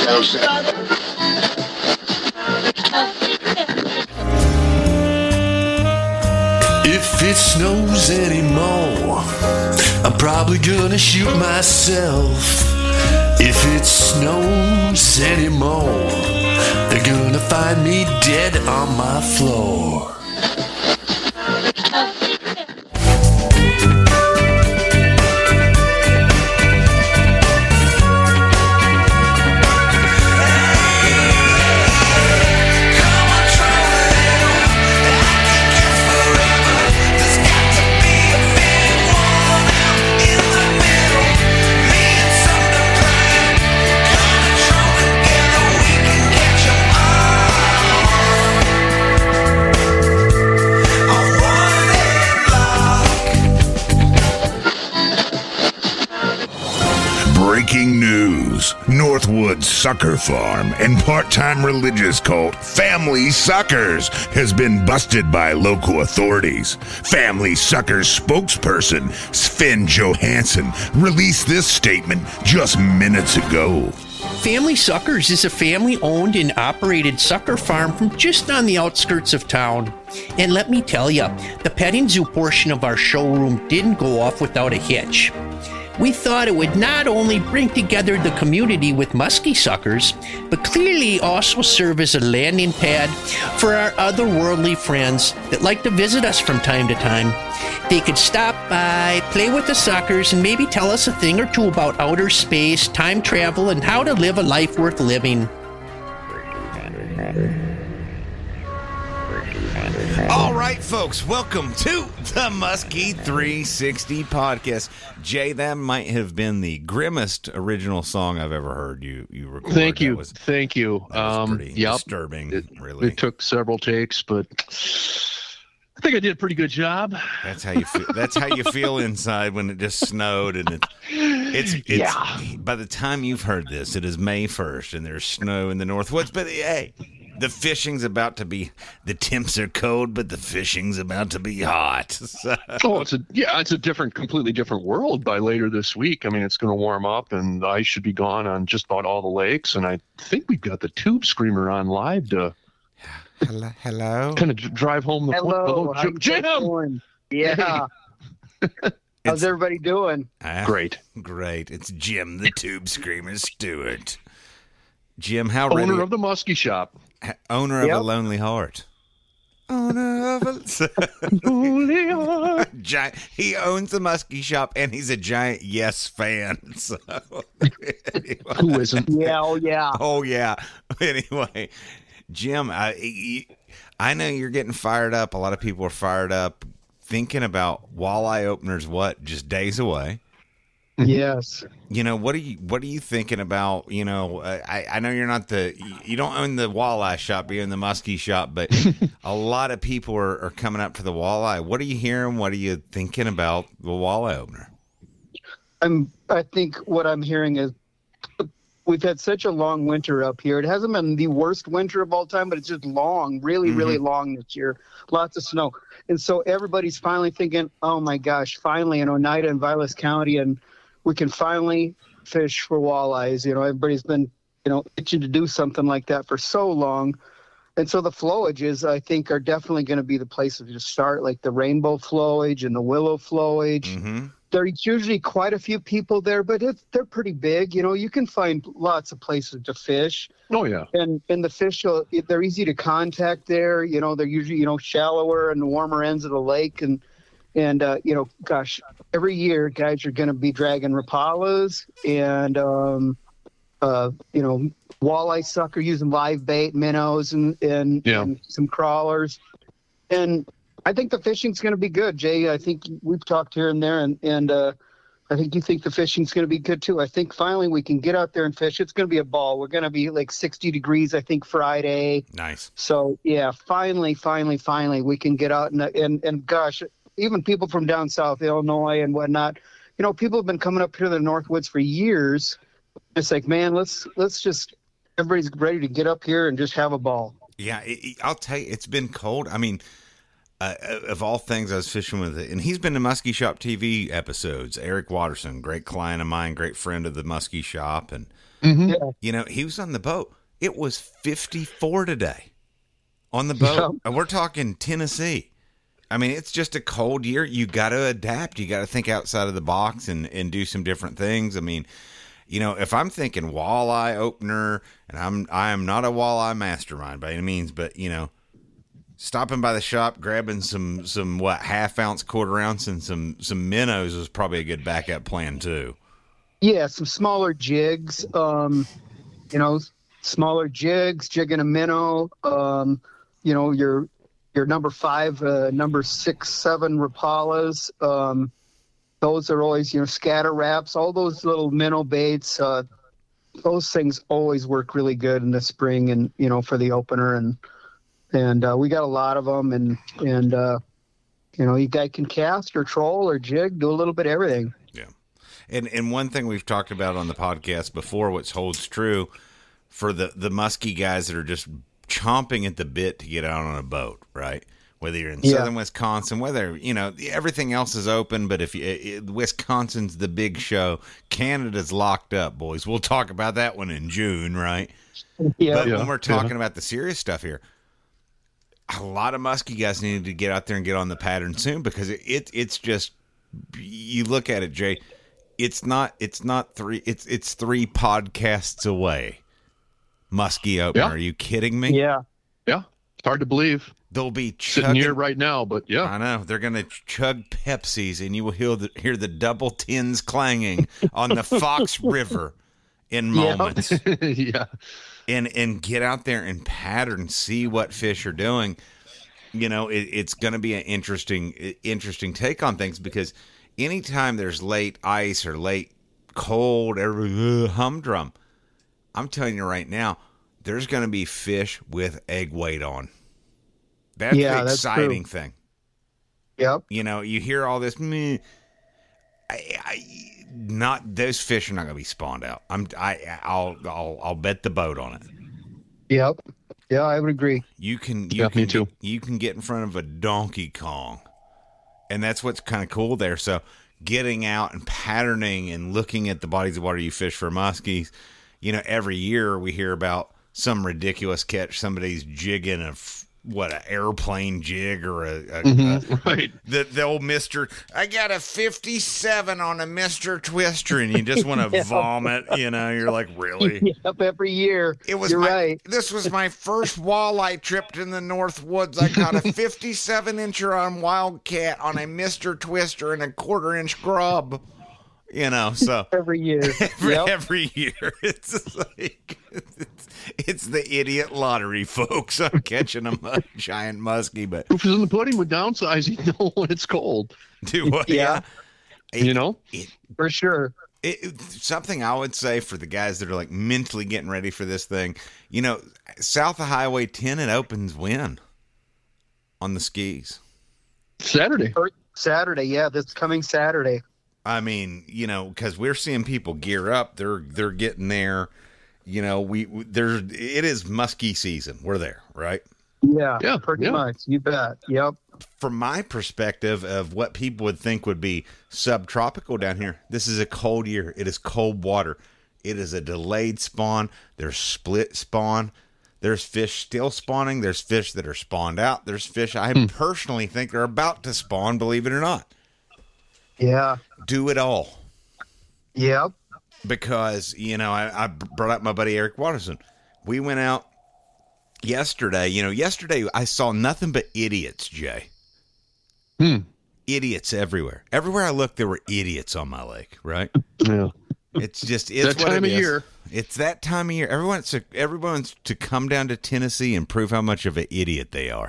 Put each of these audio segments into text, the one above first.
If it snows anymore, I'm probably gonna shoot myself. If it snows anymore, they're gonna find me dead on my floor. Breaking news. Northwood Sucker Farm and part-time religious cult Family Suckers has been busted by local authorities. Family Suckers spokesperson Sven Johansson released this statement just minutes ago. Family Suckers is a family-owned and operated sucker farm from just on the outskirts of town. And let me tell you, the petting zoo portion of our showroom didn't go off without a hitch. We thought it would not only bring together the community with muskie suckers, but clearly also serve as a landing pad for our otherworldly friends that like to visit us from time to time. They could stop by, play with the suckers, and maybe tell us a thing or two about outer space, time travel, and how to live a life worth living. All right, folks, welcome to the Muskie 360 podcast. Jay, that might have been the grimmest original song I've ever heard you record. Thank you. Thank you. That was pretty disturbing, really. It took several takes, but I think I did a pretty good job. That's how you feel. That's how you feel inside when it just snowed, and it's by the time you've heard this, it is May 1st, and there's snow in the Northwoods. But hey, the fishing's about to be. The temps are cold, but the fishing's about to be hot. So. Oh, it's a completely different world by later this week. I mean, it's going to warm up, and the ice should be gone on just about all the lakes. And I think we've got the Tube Screamer on live to. Hello. Kind of drive home the point. Hello, Jim. Yeah. How's everybody doing? Great. It's Jim, the Tube Screamer Stewart. Jim, how owner ready? of the Muskie Shop. Owner of a Lonely Heart. Owner of a Lonely Heart. He owns the Muskie Shop, and he's a giant Yes fan. So, anyway. Who isn't? Yeah, Oh, yeah. Anyway, Jim, I know you're getting fired up. A lot of people are fired up thinking about walleye openers, just days away. Yes. You know, what are you thinking about? You know, I know you don't own the walleye shop, you own the muskie shop, but a lot of people are coming up for the walleye. What are you hearing? What are you thinking about the walleye opener? I think what I'm hearing is we've had such a long winter up here. It hasn't been the worst winter of all time, but it's just long, really, really long this year. Lots of snow. And so everybody's finally thinking, oh my gosh, finally in Oneida and Vilas County, and we can finally fish for walleyes. You know, everybody's been, itching to do something like that for so long. And so the flowages, I think, are definitely going to be the places to start, like the rainbow flowage and the willow flowage. Mm-hmm. There's usually quite a few people there, but they're pretty big. You know, you can find lots of places to fish. Oh, yeah. And the fish, they're easy to contact there. You know, they're usually, shallower and the warmer ends of the lake. And gosh, every year guys are going to be dragging rapalas and, walleye sucker using live bait, minnows and some crawlers. And I think the fishing's going to be good, Jay. I think we've talked here and there, and I think you think the fishing's going to be good too. I think finally we can get out there and fish. It's going to be a ball. We're going to be like 60 degrees, I think, Friday. Nice. So yeah, finally we can get out and gosh, even people from down south, Illinois and whatnot, people have been coming up here to the Northwoods for years. It's like, man, let's just, everybody's ready to get up here and just have a ball. Yeah, I'll tell you, it's been cold. I mean, of all things, I was fishing with it, and he's been to Muskie Shop TV episodes. Eric Watterson, great client of mine, great friend of the Muskie Shop, and you know, he was on the boat. It was 54 today on the boat, and we're talking Tennessee. I mean, it's just a cold year. You got to adapt. You got to think outside of the box and do some different things. I mean, you know, if I'm thinking walleye opener, and I am not a walleye mastermind by any means, but you know, stopping by the shop, grabbing some half-ounce, quarter-ounce, and some minnows is probably a good backup plan too. Yeah, some smaller jigs. You know, smaller jigs, jigging a minnow. You know, your number 5, number 6, 7 Rapalas. Those are always, you know, scatter wraps. All those little minnow baits. Those things always work really good in the spring, and you know, for the opener and we got a lot of them, and you know, you guy can cast or troll or jig, do a little bit of everything. Yeah, and one thing we've talked about on the podcast before, which holds true for the muskie guys that are just chomping at the bit to get out on a boat, right? Whether you're in southern Wisconsin, whether, you know, everything else is open, but if Wisconsin's the big show, Canada's locked up, boys. We'll talk about that one in June, right? Yeah. But when we're talking about the serious stuff here, a lot of muskie guys need to get out there and get on the pattern soon, because it's just, you look at it, Jay, it's 3 podcasts away. Muskie opener. Yeah. Are you kidding me? Yeah. Yeah. It's hard to believe. They'll be Sitting here right now, but yeah. I know. They're going to chug Pepsis, and you will hear the double tins clanging on the Fox River in moments. Yeah. And get out there and pattern, see what fish are doing. You know, it's going to be an interesting take on things, because anytime there's late ice or late cold, humdrum, I'm telling you right now, there's going to be fish with egg weight on. That's the exciting thing. Yep. You know, you hear all this. Not those fish are not going to be spawned out. I'll bet the boat on it. Yep. Yeah, I would agree. You can me too. You can get in front of a Donkey Kong, and that's what's kind of cool there. So getting out and patterning and looking at the bodies of water you fish for muskies. You know, every year we hear about some ridiculous catch. Somebody's jigging an airplane jig or right. The old Mr. I got a 57 on a Mr. Twister, and you just want to vomit. You know, you're like, really? Yep, every year. You're right. This was my first walleye trip in the North Woods. I caught a 57-incher on Wildcat on a Mr. Twister and a 1/4-inch grub. You know, so every year, every year, it's like it's the idiot lottery, folks. I'm catching a giant muskie, but proof is in the pudding. With downsizing, you know, when it's cold. Do what? Yeah. You know, for sure. Something I would say for the guys that are like mentally getting ready for this thing, you know, south of Highway 10, it opens when on the skis. Saturday, yeah, this coming Saturday. I mean, you know, because we're seeing people gear up. They're getting there. You know, it is muskie season. We're there, right? Yeah, pretty much. You bet. Yep. From my perspective of what people would think would be subtropical down here, this is a cold year. It is cold water. It is a delayed spawn. There's split spawn. There's fish still spawning. There's fish that are spawned out. There's fish I personally think are about to spawn, believe it or not. Yeah. Do it all. Yep. Because, you know, I brought up my buddy Eric Watterson. We went out yesterday. You know, yesterday I saw nothing but idiots, Jay. Idiots everywhere. Everywhere I looked, there were idiots on my lake, right? Yeah. It's just, it's that time of year. It's that time of year. Everyone's to come down to Tennessee and prove how much of an idiot they are.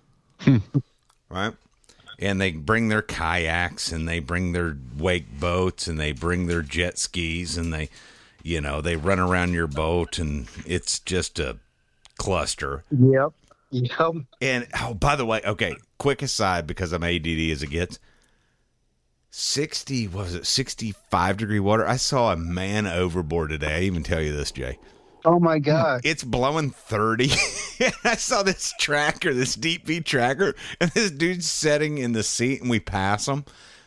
Right? And they bring their kayaks, and they bring their wake boats, and they bring their jet skis, and they run around your boat, and it's just a cluster. Yep. And, by the way, okay, quick aside, because I'm ADD as it gets. 65-degree water? I saw a man overboard today. I even tell you this, Jay. Oh, my God. It's blowing 30. I saw this tracker, this deep V tracker, and this dude's sitting in the seat, and we pass him.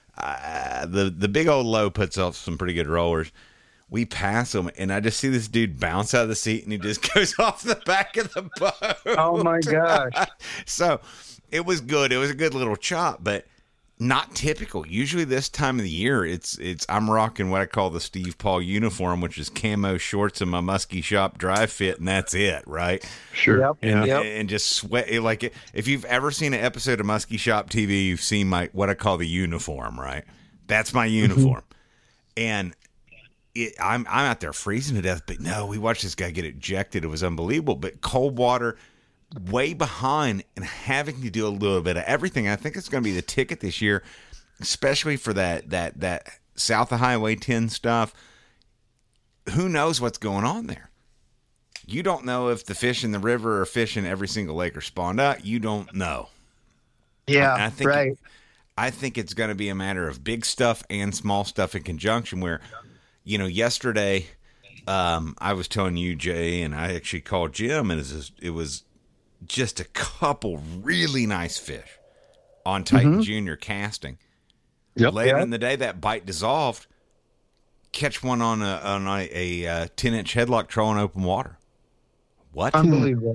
The big old low puts off some pretty good rollers. We pass him, and I just see this dude bounce out of the seat, and he just goes off the back of the boat. Oh my gosh! So it was good. It was a good little chop, but not typical. Usually this time of the year, it's I'm rocking what I call the Steve Paul uniform, which is camo shorts and my Muskie Shop dry fit, and that's it, right? Sure. Yep. And just sweat. Like if you've ever seen an episode of Muskie Shop TV, you've seen my what I call the uniform, right? That's my uniform, and I'm out there freezing to death. But no, we watched this guy get ejected. It was unbelievable. But cold water, way behind, and having to do a little bit of everything. I think it's going to be the ticket this year, especially for that south of Highway 10 stuff. Who knows what's going on there? You don't know if the fish in the river are fishing every single lake or spawned out. You don't know. Yeah, right. I think it's going to be a matter of big stuff and small stuff in conjunction where, yesterday I was telling you, Jay, and I actually called Jim, and it was just a couple really nice fish on Titan Junior casting. Yep. Later in the day, that bite dissolved. Catch one on a 10-inch headlock troll in open water. What? Unbelievable.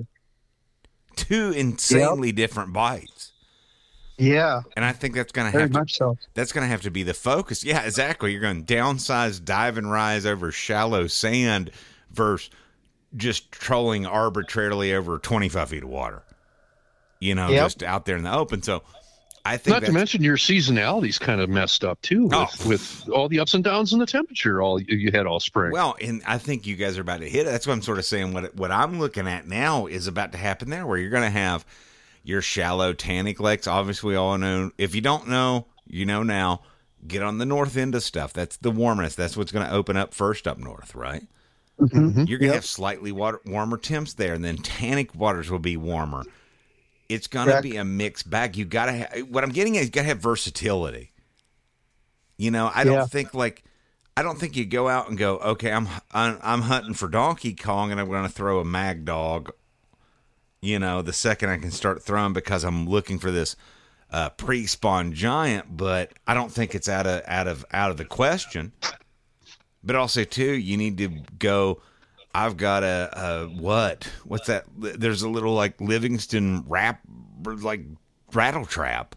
2 insanely different bites. Yeah. And I think that's going to Very much so. That's going to have to be the focus. Yeah, exactly. You're going to downsize, dive and rise over shallow sand versus just trolling arbitrarily over 25 feet of water, just out there in the open. So I think not to mention your seasonality's kind of messed up too with all the ups and downs in the temperature you had all spring. Well, and I think you guys are about to hit it. That's what I'm sort of saying. What I'm looking at now is about to happen there, where you're going to have your shallow tannic lakes. Obviously, we all know. If you don't know, you know now. Get on the north end of stuff. That's the warmest. That's what's going to open up first up north, right? Mm-hmm. You're going to have slightly warmer temps there, and then tannic waters will be warmer. It's going to be a mixed bag. You got to what I'm getting at is you got to have versatility. I don't think you go out and go, okay, I'm hunting for Donkey Kong, and I'm going to throw a Mag Dog. The second I can start throwing because I'm looking for this pre-spawn giant, but I don't think it's out of the question. But also, too, you need to go, I've got what's that? There's a little, Livingston rattle trap,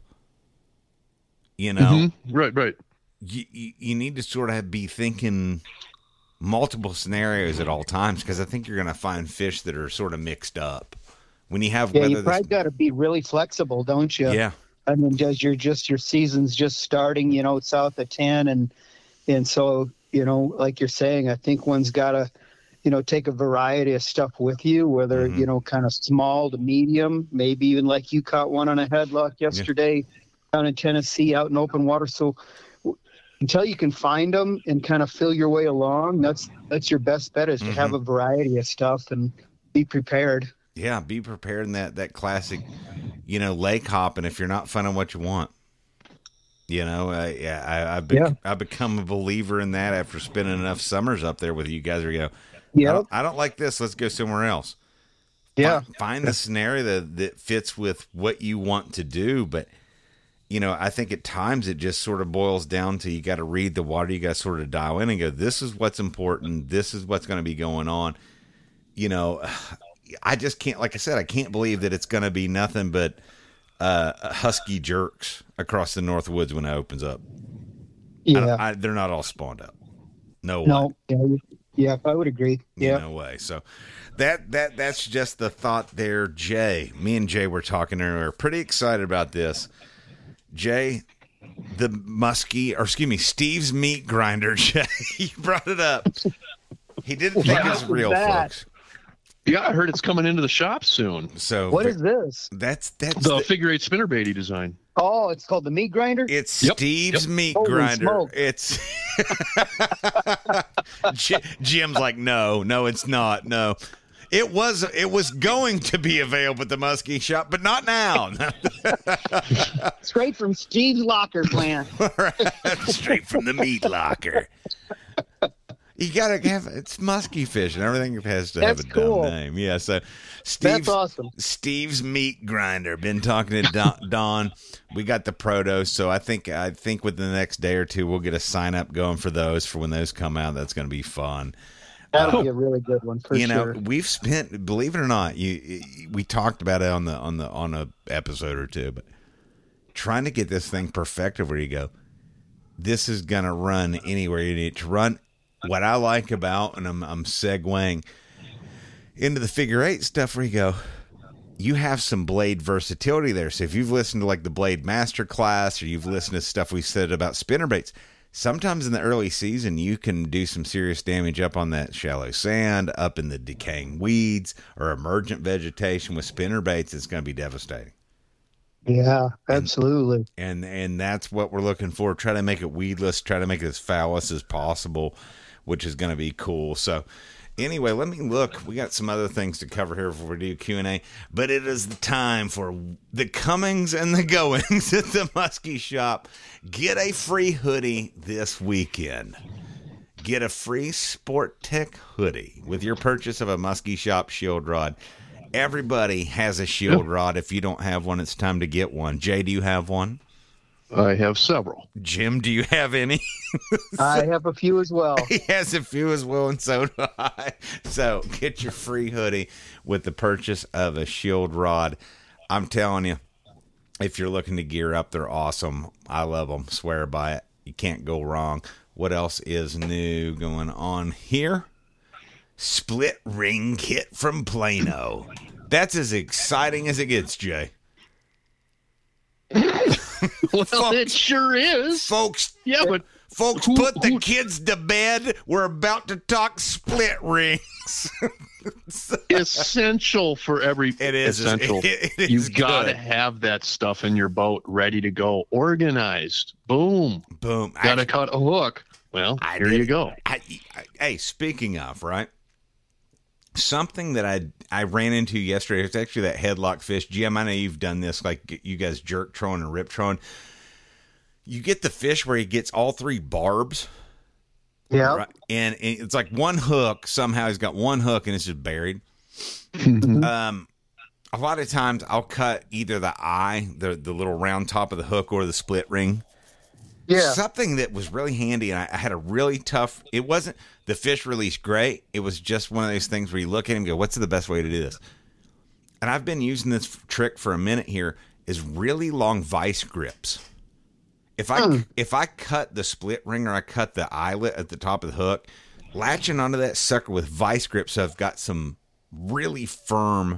Right. You need to sort of be thinking multiple scenarios at all times, because I think you're going to find fish that are sort of mixed up. When you have you probably got to be really flexible, don't you? Yeah. I mean, your season's just starting, south of 10, and so, like you're saying, I think one's got to, take a variety of stuff with you, whether, kind of small to medium, maybe even like you caught one on a headlock yesterday down in Tennessee out in open water. So until you can find them and kind of feel your way along, that's your best bet, is to have a variety of stuff and be prepared. Yeah, be prepared in that classic, lake hopping if you're not finding what you want. I've become a believer in that after spending enough summers up there with you guys. Where you go, I don't like this. Let's go somewhere else. Yeah, find the scenario that fits with what you want to do. But I think at times it just sort of boils down to you got to read the water. You got to sort of dial in and go, this is what's important. This is what's going to be going on. I just can't, like I said, I can't believe that it's going to be nothing but husky jerks across the North Woods when it opens up. Yeah. They're not all spawned up. No way. Yeah, I would agree. Yeah. No way. So that's just the thought there, Jay. Me and Jay were talking earlier. Pretty excited about this. Jay, Steve's meat grinder, Jay, you brought it up. He didn't think it's real, folks. Yeah, I heard it's coming into the shop soon. So what is this? That's the figure 8 spinnerbait he designed. Oh, it's called the meat grinder? It's Steve's meat grinder. Smoke. It's Jim's like, no, it's not. No. It was going to be available at the Muskie Shop, but not now. Straight from Steve's locker plant. Straight from the meat locker. You gotta have it's musky fish and everything has to That's have a cool. dumb name. Yeah, so That's awesome. Steve's Meat Grinder. Been talking to Don. We got the protos, so I think within the next day or two we'll get a sign up going for those for when those come out. That's going to be fun. That'll be a really good one for you sure. know, we've spent, believe it or not, we talked about it on a episode or two, but trying to get this thing perfected where you go, this is going to run anywhere you need it to run. What I like about, and I'm segueing into the figure eight stuff where you go, you have some blade versatility there. So if you've listened to like the Blade Master class or you've listened to stuff we said about spinnerbaits, sometimes in the early season you can do some serious damage up on that shallow sand, up in the decaying weeds or emergent vegetation with spinnerbaits. It's going to be devastating. Yeah, absolutely. And that's what we're looking for. Try to make it weedless, try to make it as phallus as possible, which is going to be cool. So anyway, let me look. We got some other things to cover here before we do Q&A, but it is the time for the comings and the goings at the Muskie Shop. Get a free hoodie this weekend. Get a free Sport Tech hoodie with your purchase of a Muskie Shop shield rod. Everybody has a shield rod. If you don't have one, it's time to get one. Jay, do you have one? I have several. Jim, do you have any? I have a few as well. He has a few as well, and so do I. So get your free hoodie with the purchase of a shield rod. I'm telling you, if you're looking to gear up, they're awesome. I love them. Swear by it. You can't go wrong. What else is new going on here? Split ring kit from Plano. That's as exciting as it gets, Jay. Well, Folks- it sure is. Folks, Yeah, but folks, put the kids to bed. We're about to talk split rings. essential for every. It is. essential. It is You've got to good. have that stuff in your boat ready to go, organized. Boom. Boom. Got to cut a hook. Well, here you go. Hey, speaking of, right? Something that I ran into yesterday, it's actually that headlock fish. Jim, I know you've done this, like you guys jerk trolling and rip trolling. You get the fish where he gets all three barbs. Yeah. Right? And it's like one hook. Somehow he's got one hook and it's just buried. A lot of times I'll cut either the eye, the little round top of the hook, or the split ring. Yeah. Something that was really handy, and I had a really tough, it wasn't the fish released great. It was just one of those things where you look at him and go, what's the best way to do this? And I've been using this trick for a minute here, is really long vice grips. If I cut the split ring or I cut the eyelet at the top of the hook, latching onto that sucker with vice grips, so I've got some really firm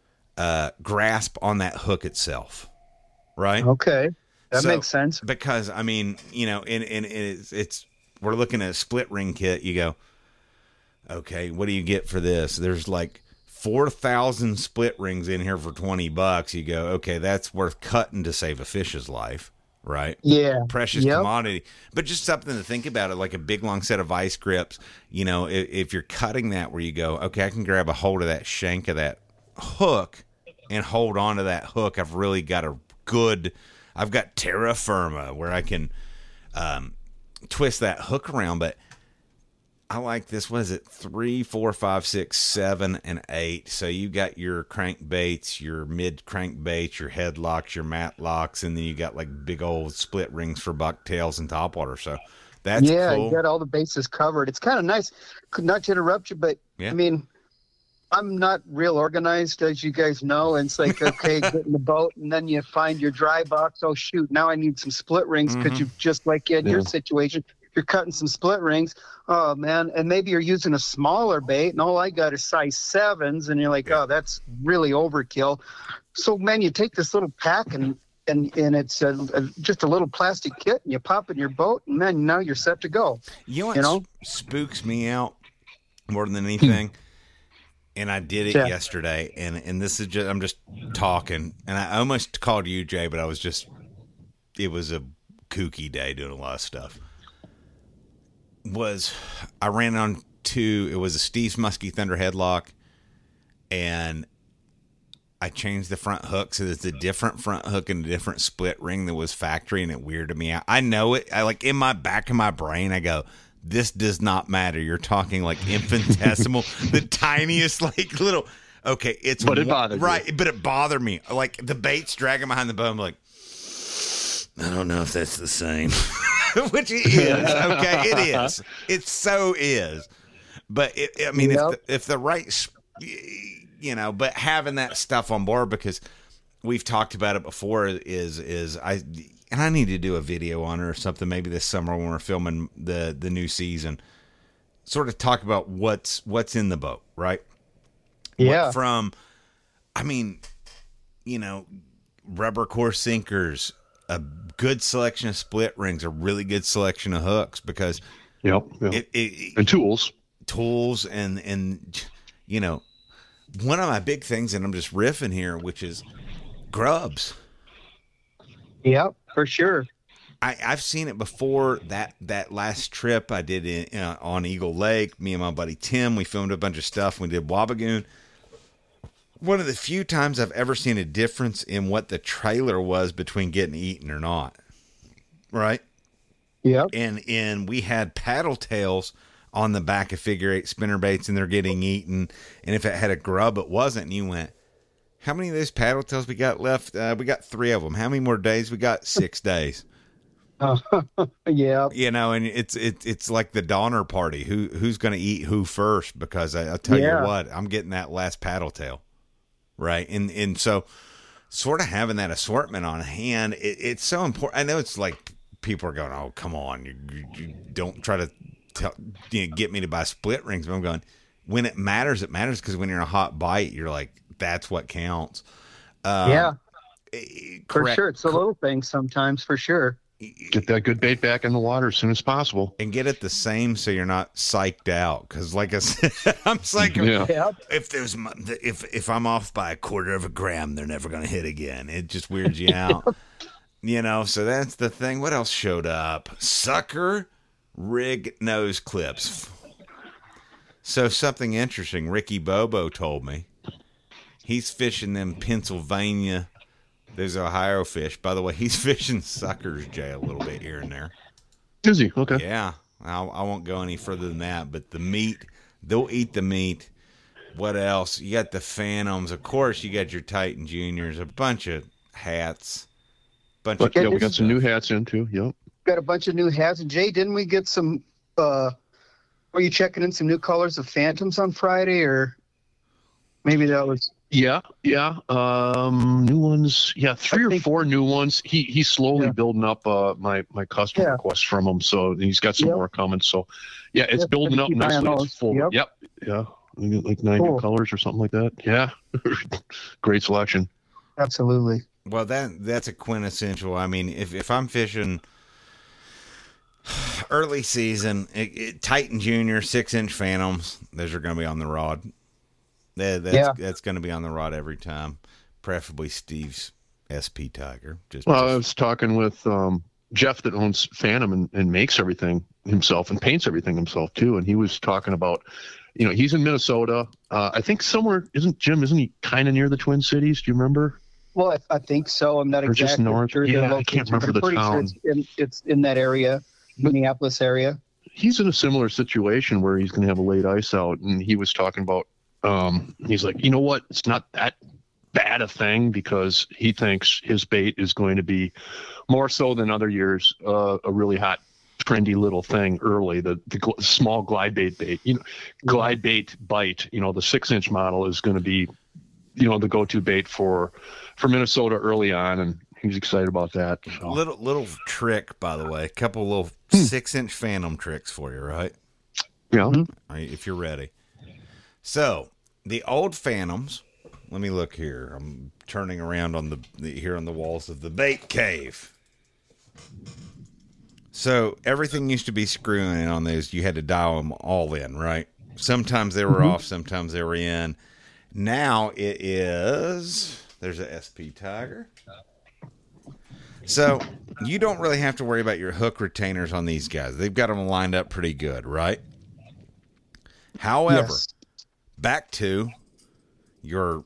grasp on that hook itself. Right? Okay. That So, makes sense. Because, I mean, you know, and it's we're looking at a split ring kit. You go, okay, what do you get for this? There's like 4,000 split rings in here for $20. You go, okay, that's worth cutting to save a fish's life, right? Yeah. Precious Yep. commodity. But just something to think about, it like a big long set of vice grips. You know, if you're cutting that where you go, okay, I can grab a hold of that shank of that hook and hold on to that hook. I've really got I've got terra firma where I can twist that hook around. But I like this. What is it? 3, 4, 5, 6, 7, and 8. So you got your crankbaits, your mid crankbaits, your headlocks, your mat locks, and then you got like big old split rings for bucktails and topwater. So that's cool. You got all the bases covered. It's kind of nice. Not to interrupt you, but Yeah. I mean, I'm not real organized, as you guys know. And it's like, okay, get in the boat, and then you find your dry box. Oh, shoot, now I need some split rings because you just like in your situation, you're cutting some split rings. Oh, man. And maybe you're using a smaller bait, and all I got is size 7s, and you're like, oh, that's really overkill. So, man, you take this little pack, and it's just a little plastic kit, and you pop it in your boat, and then now you're set to go. You know what You know? spooks me out more than anything? And I did it yesterday, and this is just, I'm just talking, and I almost called you, Jay, but it was a kooky day doing a lot of stuff. I ran on it was a Steve's Muskie Thunder headlock, and I changed the front hook, so there's a different front hook and a different split ring that was factory, and it weirded me out. I know it. I like in my back of my brain, I go, this does not matter. You're talking like infinitesimal, the tiniest, like little. Okay, it's but it bothered right, you. but it bothered me. Like the bait's dragging behind the boat. I'm like, I don't know if that's the same, which it is. Okay, it is. It so is. But I mean, if the right, but having that stuff on board, because we've talked about it before, is I need to do a video on it or something maybe this summer when we're filming the new season. Sort of talk about what's in the boat, right? Yeah. Rubber core sinkers, a good selection of split rings, a really good selection of hooks, because and tools and one of my big things, and I'm just riffing here, which is grubs. Yep, for sure. I've seen it before. That last trip I did on Eagle Lake, me and my buddy Tim, we filmed a bunch of stuff. We did Wabigoon. One of the few times I've ever seen a difference in what the trailer was between getting eaten or not. Right? Yep. And we had paddle tails on the back of figure 8 spinnerbaits, and they're getting eaten. And if it had a grub, it wasn't. And you went, how many of those paddle tails we got left? We got 3 of them. How many more days? We got 6 days. Yeah. And it's like the Donner Party. Who's going to eat who first? Because I'll tell you what, I'm getting that last paddle tail. Right. And so sort of having that assortment on hand, it's so important. I know it's like people are going, oh, come on. You don't try to get me to buy split rings. But I'm going, when it matters, because when you're in a hot bite, you're like, that's what counts. For sure. It's the little things sometimes, for sure. Get that good bait back in the water as soon as possible. And get it the same so you're not psyched out. Because like I said, I'm psyched. Yeah. If I'm off by 1/4 of a gram, they're never going to hit again. It just weirds you out. So that's the thing. What else showed up? Sucker rig nose clips. So something interesting. Ricky Bobo told me. He's fishing them Pennsylvania. There's Ohio fish. By the way, he's fishing suckers, Jay, a little bit here and there. Is he? Okay. Yeah. I won't go any further than that. But the meat, they'll eat the meat. What else? You got the Phantoms. Of course, you got your Titan Juniors. A bunch of hats. We got some new hats in, too. Yep. Got a bunch of new hats. And, Jay, didn't we get some were you checking in some new colors of Phantoms on Friday? Or maybe that was... Yeah. New ones. Yeah, 3 or 4 new ones. He's slowly building up my custom requests from him. So he's got some more coming. So yeah, it's building up nicely. It's full. Yep. Yeah. We get like 9 new colors or something like that. Yeah. Great selection. Absolutely. Well, that's a quintessential. I mean, if I'm fishing early season, Titan Junior 6-inch Phantoms, those are going to be on the rod. That's going to be on the rod every time, preferably Steve's SP Tiger. I was talking with Jeff that owns Phantom and makes everything himself and paints everything himself too, and he was talking about, he's in Minnesota. I think somewhere isn't he kind of near the Twin Cities? Do you remember? Well, I think so. I'm not exactly just north. sure. Yeah, I can't remember the town. Sure it's in that area, Minneapolis area. He's in a similar situation where he's going to have a late ice out, and he was talking about. He's like, you know what? It's not that bad a thing, because he thinks his bait is going to be more so than other years, a really hot, trendy little thing early. The small glide bait, glide bait bite. The 6-inch model is going to be, the go-to bait for Minnesota early on, and he's excited about that. So. Little trick, by the way, a couple little 6-inch Phantom tricks for you, right? Yeah. All right, if you're ready. So, the old Phantoms, let me look here. I'm turning around on here on the walls of the bait cave. So, everything used to be screwing in on those. You had to dial them all in, right? Sometimes they were off, sometimes they were in. Now it is, there's a SP Tiger. So, you don't really have to worry about your hook retainers on these guys. They've got them lined up pretty good, right? However... Yes. Back to your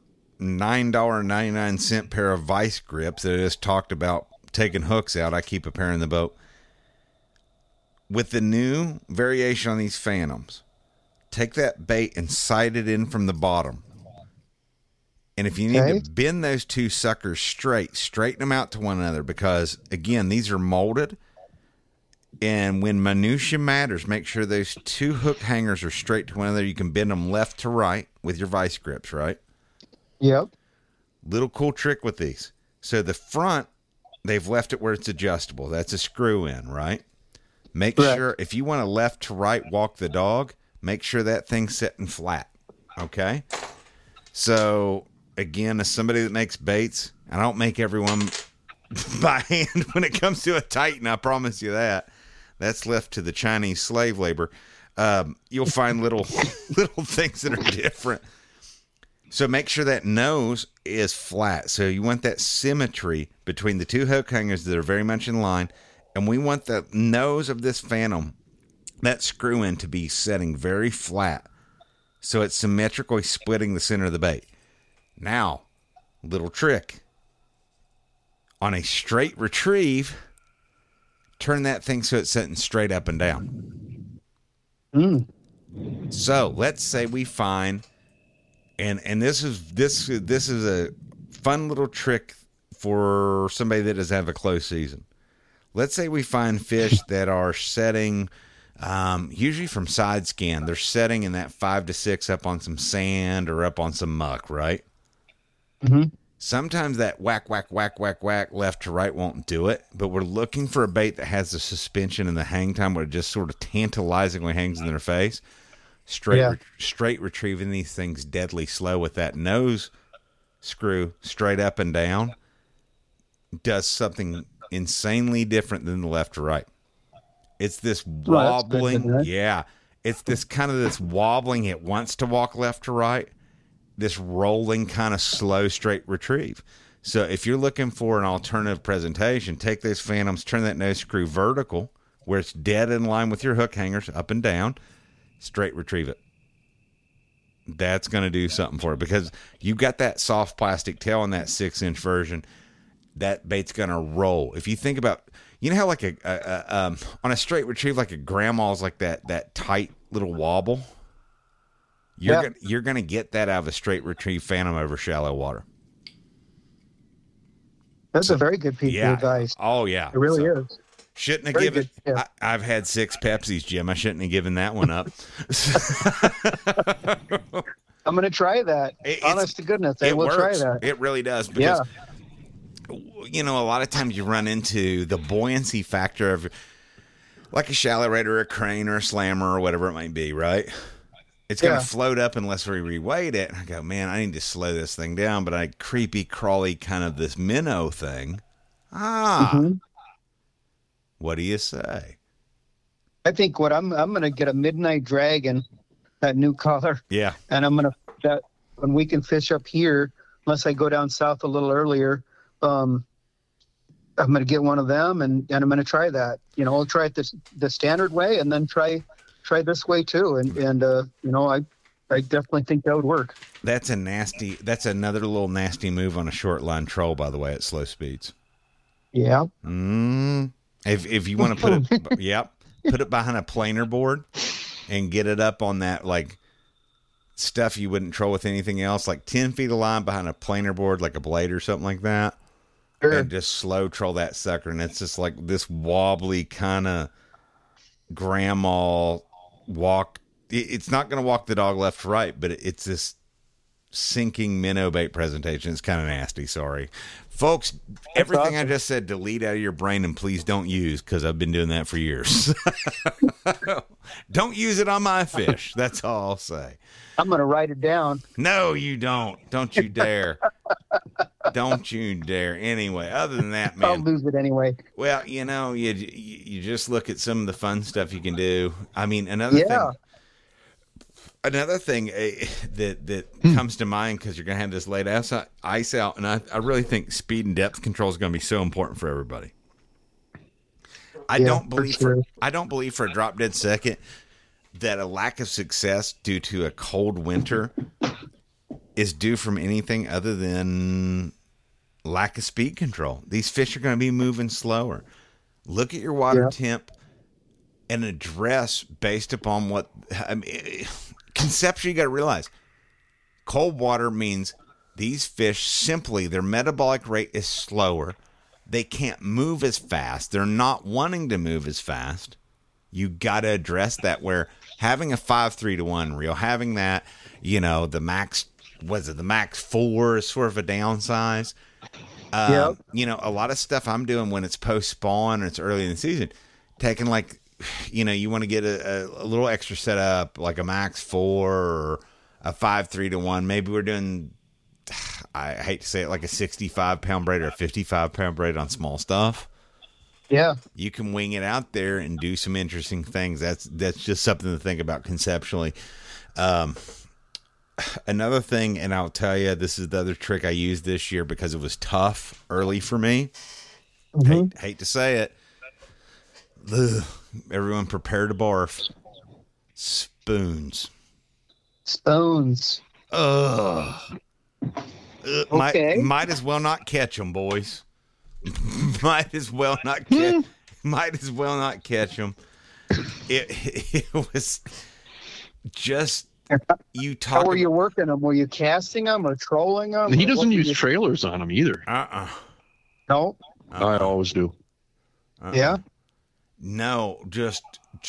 $9.99 pair of vice grips that I just talked about taking hooks out. I keep a pair in the boat. with the new variation on these Phantoms, take that bait and sight it in from the bottom. And if you need to bend those two suckers straighten them out to one another, because, again, these are molded. And when minutia matters, make sure those two hook hangers are straight to one another. You can bend them left to right with your vice grips, right? Yep. Little cool trick with these. So the front, they've left it where it's adjustable. That's a screw in, right? Make sure, if you want to left to right walk the dog, make sure that thing's sitting flat, okay? So, again, as somebody that makes baits, I don't make everyone by hand when it comes to a Titan, I promise you that. That's left to the Chinese slave labor. You'll find little things that are different. So make sure that nose is flat. So you want that symmetry between the two hook hangers that are very much in line. And we want the nose of this Phantom, that screw in, to be setting very flat. So it's symmetrically splitting the center of the bait. Now, little trick. On a straight retrieve, turn that thing so it's sitting straight up and down. So let's say we find, and this is a fun little trick for somebody that does have a close season. Let's say we find fish that are setting, usually from side scan, they're setting in that 5 to 6 up on some sand or up on some muck, right? Mm-hmm. Sometimes that whack, whack, whack, whack, whack, left to right won't do it, but we're looking for a bait that has the suspension and the hang time where it just sort of tantalizingly hangs in their face. Straight retrieving these things deadly slow with that nose screw straight up and down does something insanely different than the left to right. It's this wobbling, it's this kind of this wobbling, it wants to walk left to right, this rolling kind of slow straight retrieve. So if you're looking for an alternative presentation, take those Phantoms, turn that nose screw vertical where it's dead in line with your hook hangers, up and down, straight retrieve it. That's going to do something for it, because you've got that soft plastic tail on that 6-inch version. That bait's going to roll. If you think about, you know how like on a straight retrieve, like a grandma's like that tight little wobble. You're gonna get that out of a straight retrieve Phantom over shallow water. That's a very good piece of advice. Oh yeah, it really is. Shouldn't have given. I've had 6 Pepsis, Jim. I shouldn't have given that one up. I'm gonna try that. Honest to goodness, I will try that. It really does, because you know, a lot of times you run into the buoyancy factor of like a shallow rate or a crane or a slammer or whatever it might be, right? It's going to float up unless we reweight it. And I go, man, I need to slow this thing down. But I creepy, crawly kind of this minnow thing. What do you say? I think what I'm going to get a Midnight Dragon, that new color. Yeah. And I'm going to, when we can fish up here, unless I go down south a little earlier, I'm going to get one of them and I'm going to try that. You know, I'll try it the standard way and then try this way too. And you know, I definitely think that would work. That's another little nasty move on a short line troll, by the way, at slow speeds. Yeah. If you want to put it, put it behind a planer board and get it up on that, like, stuff you wouldn't troll with anything else, like 10 feet of line behind a planer board, like a blade or something like that. Sure. And just slow troll that sucker. And it's just like this wobbly kind of grandma walk. It's not going to walk the dog left to right, but it's this sinking minnow bait presentation. It's kind of nasty. Sorry, folks. Everything I just said, delete out of your brain and please don't use, because I've been doing that for years. Don't use it on my fish. That's all I'll say. I'm going to write it down. No, you don't. Don't you dare. Don't you dare. Anyway, other than that, man. I'll lose it anyway. Well, you know, you just look at some of the fun stuff you can do. I mean, another thing that comes to mind, because you're going to have this late ice out, and I really think speed and depth control is going to be so important for everybody. I don't believe for a drop dead second that a lack of success due to a cold winter is due from anything other than lack of speed control. These fish are going to be moving slower. Look at your water temp. an address based upon what, I mean, conceptually, you got to realize cold water means these fish simply, their metabolic rate is slower. They can't move as fast. They're not wanting to move as fast. You got to address that, where having a 5-3-1 reel, having that, the max, the max 4 is sort of a downsize. A lot of stuff I'm doing when it's post spawn and it's early in the season, taking you want to get a little extra setup, like a max 4 or a 5-3-1. Maybe we're doing, I hate to say it, like a 65-pound braid or a 55-pound braid on small stuff. Yeah. You can wing it out there and do some interesting things. That's just something to think about conceptually. Another thing, and I'll tell you, this is the other trick I used this year because it was tough early for me. Mm-hmm. Hate to say it. Ugh. Everyone prepare to barf. Spoons. Ugh. Okay. Might as well not catch them, boys. Might as well not catch them. It was just you talk. How were you working them? Were you casting them or trolling them? He doesn't use trailers on them either. No. I always do. Yeah. No, just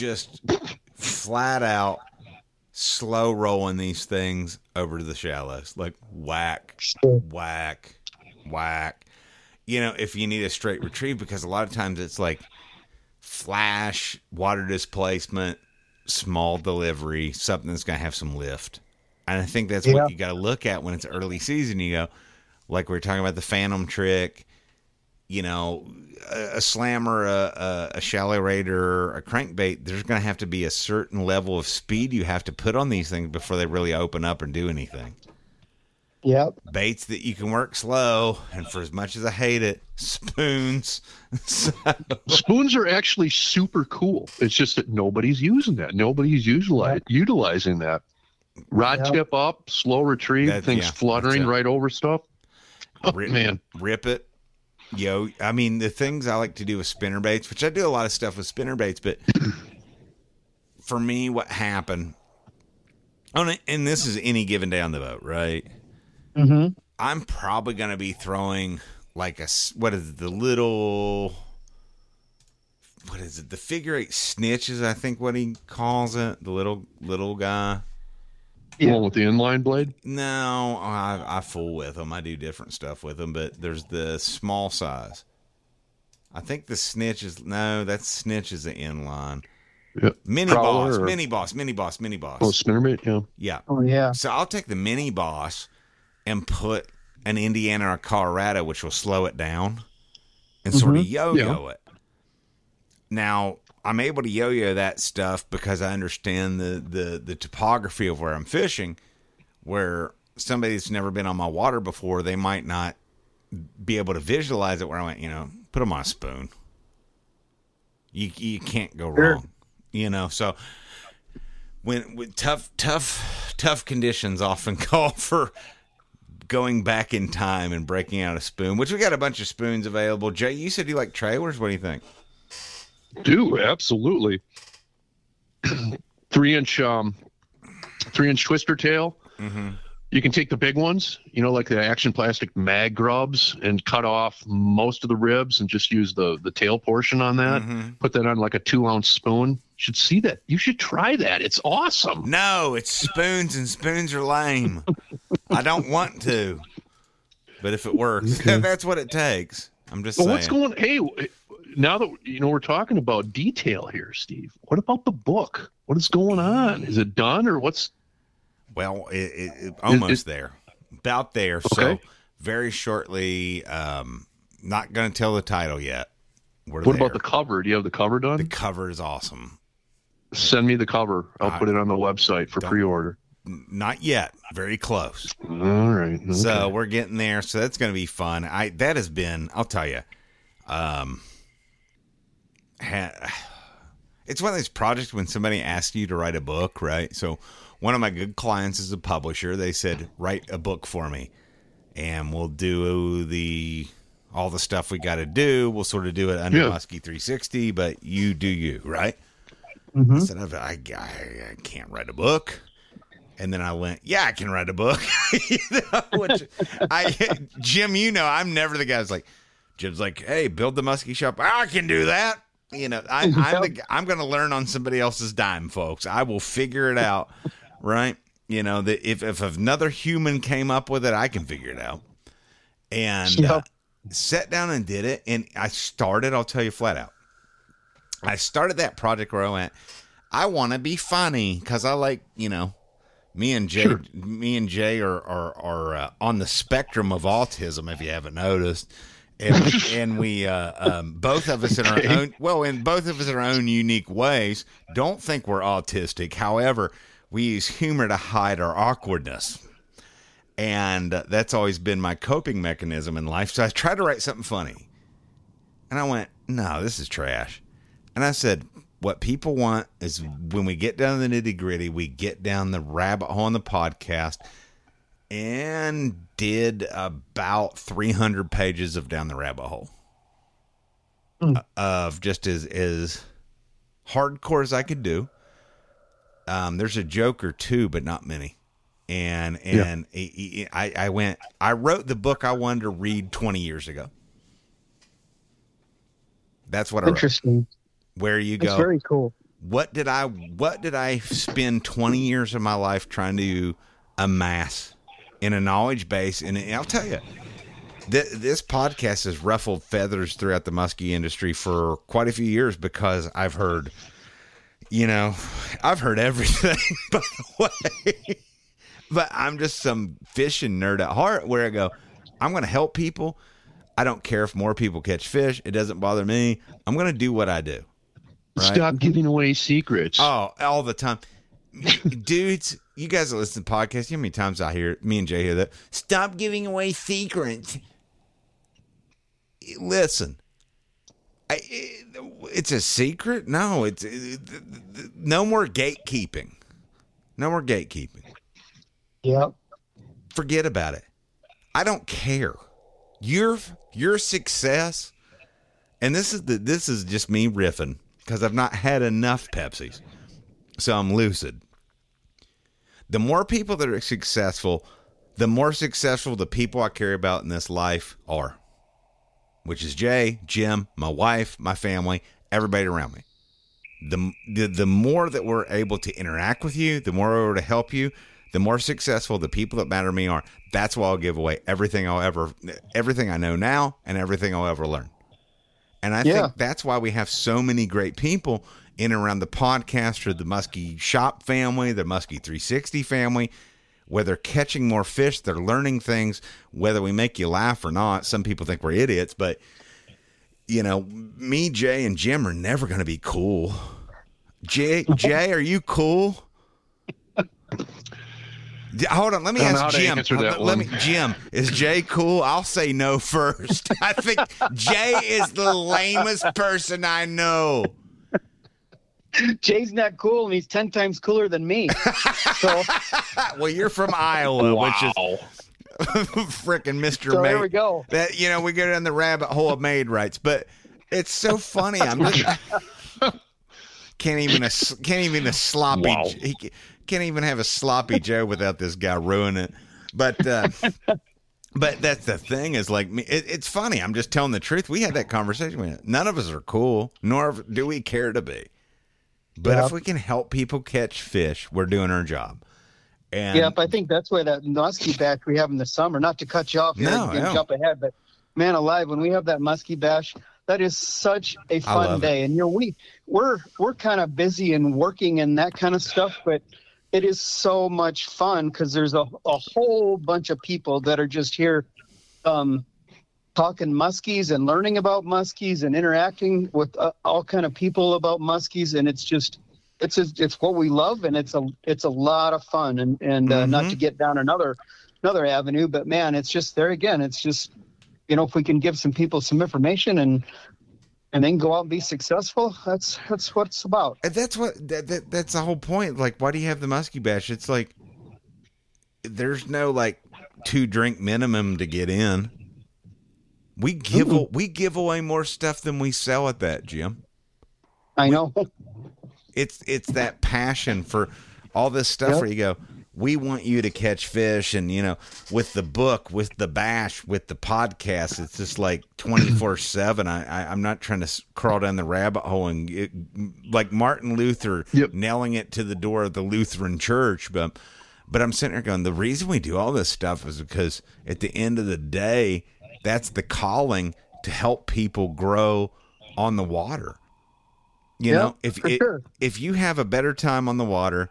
flat out slow rolling these things over to the shallows, like whack, whack, whack. If you need a straight retrieve, because a lot of times it's like flash, water displacement, small delivery, something that's going to have some lift. And I think that's what you got to look at when it's early season. You go, like we were talking about the phantom trick, a slammer, a shallow raider, a crankbait, there's going to have to be a certain level of speed you have to put on these things before they really open up and do anything. Yep. Baits that you can work slow, and for as much as I hate it, spoons. Spoons are actually super cool. It's just that nobody's using that. Nobody's utilizing that. Rod tip up, slow retrieve, things fluttering right over stuff. Oh, man. Rip it. I mean, the things I like to do with spinner baits, which I do a lot of stuff with spinner baits, but for me, what happened, and this is any given day on the boat, right? Mm-hmm. I'm probably going to be throwing like the figure 8 snitches, I think what he calls it, the little guy. The one with the inline blade? No, I fool with them. I do different stuff with them, but there's the small size. I think the snitch is, that snitch is the inline. Yep. Mini boss. Oh, spinnerbait, yeah. Yeah. Oh, yeah. So I'll take the mini boss and put an Indiana or a Colorado, which will slow it down and sort of yo-yo it. Now, I'm able to yo-yo that stuff because I understand the topography of where I'm fishing, where somebody that's never been on my water before, they might not be able to visualize it, where I went, put them on a spoon. You can't go wrong, so when tough conditions often call for going back in time and breaking out a spoon, which we got a bunch of spoons available. Jay, you said you like trailers. What do you think? Do absolutely. 3-inch twister tail. Mm-hmm. You can take the big ones, like the Action Plastic mag grubs, and cut off most of the ribs and just use the tail portion on that. Mm-hmm. Put that on like a 2-ounce spoon. You should see that. You should try that. It's awesome. No, it's spoons, and spoons are lame. I don't want to, but if it works, that's what it takes. I'm just saying. What's going? Hey, now that we're talking about detail here, Steve. What about the book? What is going on? Is it done or what's? Well, it almost there, about there. Okay. So very shortly. Not going to tell the title yet. What about the cover? Do you have the cover done? The cover is awesome. Send me the cover. I'll put it on the website for pre-order. Not yet. Very close. All right. Okay. So we're getting there. So that's going to be fun. That has been, I'll tell you, it's one of those projects when somebody asks you to write a book, right? So one of my good clients is a publisher. They said, write a book for me, and we'll do all the stuff we got to do. We'll sort of do it under Muskie 360, but you do you, right? I said, I can't write a book. And then I went, yeah, I can write a book. Jim, I'm never the guy who's like, Jim's like, hey, build the muskie shop. I can do that. I'm going to learn on somebody else's dime, folks. I will figure it out, right? That if another human came up with it, I can figure it out. And sat down and did it. And I'll tell you flat out, I started that project where I went, I want to be funny because I like, me and Jay are on the spectrum of autism, if you haven't noticed. And we both of us in our own unique ways don't think we're autistic. However, we use humor to hide our awkwardness. And that's always been my coping mechanism in life. So I tried to write something funny. And I went, no, this is trash. And I said, what people want is when we get down to the nitty gritty, we get down the rabbit hole on the podcast, and did about 300 pages of down the rabbit hole of just as hardcore as I could do. There's a joke or two, but not many. And I wrote the book I wanted to read 20 years ago. That's what I wrote. Interesting. Where you go. That's very cool. What did I spend 20 years of my life trying to amass in a knowledge base? And I'll tell you, this podcast has ruffled feathers throughout the muskie industry for quite a few years because I've heard everything, by the way. But I'm just some fishing nerd at heart where I go, I'm going to help people. I don't care if more people catch fish. It doesn't bother me. I'm going to do what I do. Right? Stop giving away secrets. Oh, all the time. Dudes, you guys that listen to podcasts, you know how many times I hear, me and Jay hear that, stop giving away secrets. Listen, it's a secret? No, it's no more gatekeeping. No more gatekeeping. Yep. Forget about it. I don't care. Your success, and this is just me riffing because I've not had enough Pepsis, so I'm lucid. The more people that are successful, the more successful the people I care about in this life are, which is Jay, Jim, my wife, my family, everybody around me. The more that we're able to interact with you, the more we're able to help you, the more successful the people that matter to me are. That's why I'll give away everything I know now and everything I'll ever learn. And I think that's why we have so many great people in and around the podcast or the Muskie Shop family, the Muskie 360 family, where they're catching more fish, they're learning things, whether we make you laugh or not. Some people think we're idiots, but me, Jay, and Jim are never going to be cool. Jay, are you cool? Hold on, let me ask Jim. Jim, is Jay cool? I'll say no first. I think Jay is the lamest person I know. Jay's not cool, and he's 10 times cooler than me. So, well, you're from Iowa, which is frickin' Mr. So Maid. there we go. That we go down the rabbit hole of maid rights, but it's so funny. I'm just can't even a sloppy. Wow. He can't even have a sloppy Joe without this guy ruining it. But that's the thing is like me. It's funny. I'm just telling the truth. We had that conversation. None of us are cool, nor do we care to be. But if we can help people catch fish, we're doing our job. And I think that's why that muskie bash we have in the summer. Not to cut you off here, jump ahead, but man alive, when we have that muskie bash, that is such a fun day. And we're kind of busy and working and that kind of stuff, but it is so much fun because there's a whole bunch of people that are just here talking muskies and learning about muskies and interacting with all kind of people about muskies. And it's what we love. And it's a lot of fun and not to get down another avenue, but man, it's just there again. It's just, if we can give some people some information and then go out and be successful, that's what it's about. And that's that's the whole point. Like, why do you have the muskie bash? It's like there's no 2-drink minimum to get in. We give away more stuff than we sell at that, Jim. I know. It's that passion for all this stuff where you go, we want you to catch fish. And, with the book, with the bash, with the podcast, it's just like 24/7. I'm not trying to crawl down the rabbit hole and like Martin Luther nailing it to the door of the Lutheran church. But I'm sitting there going, the reason we do all this stuff is because at the end of the day, that's the calling to help people grow on the water. If you have a better time on the water,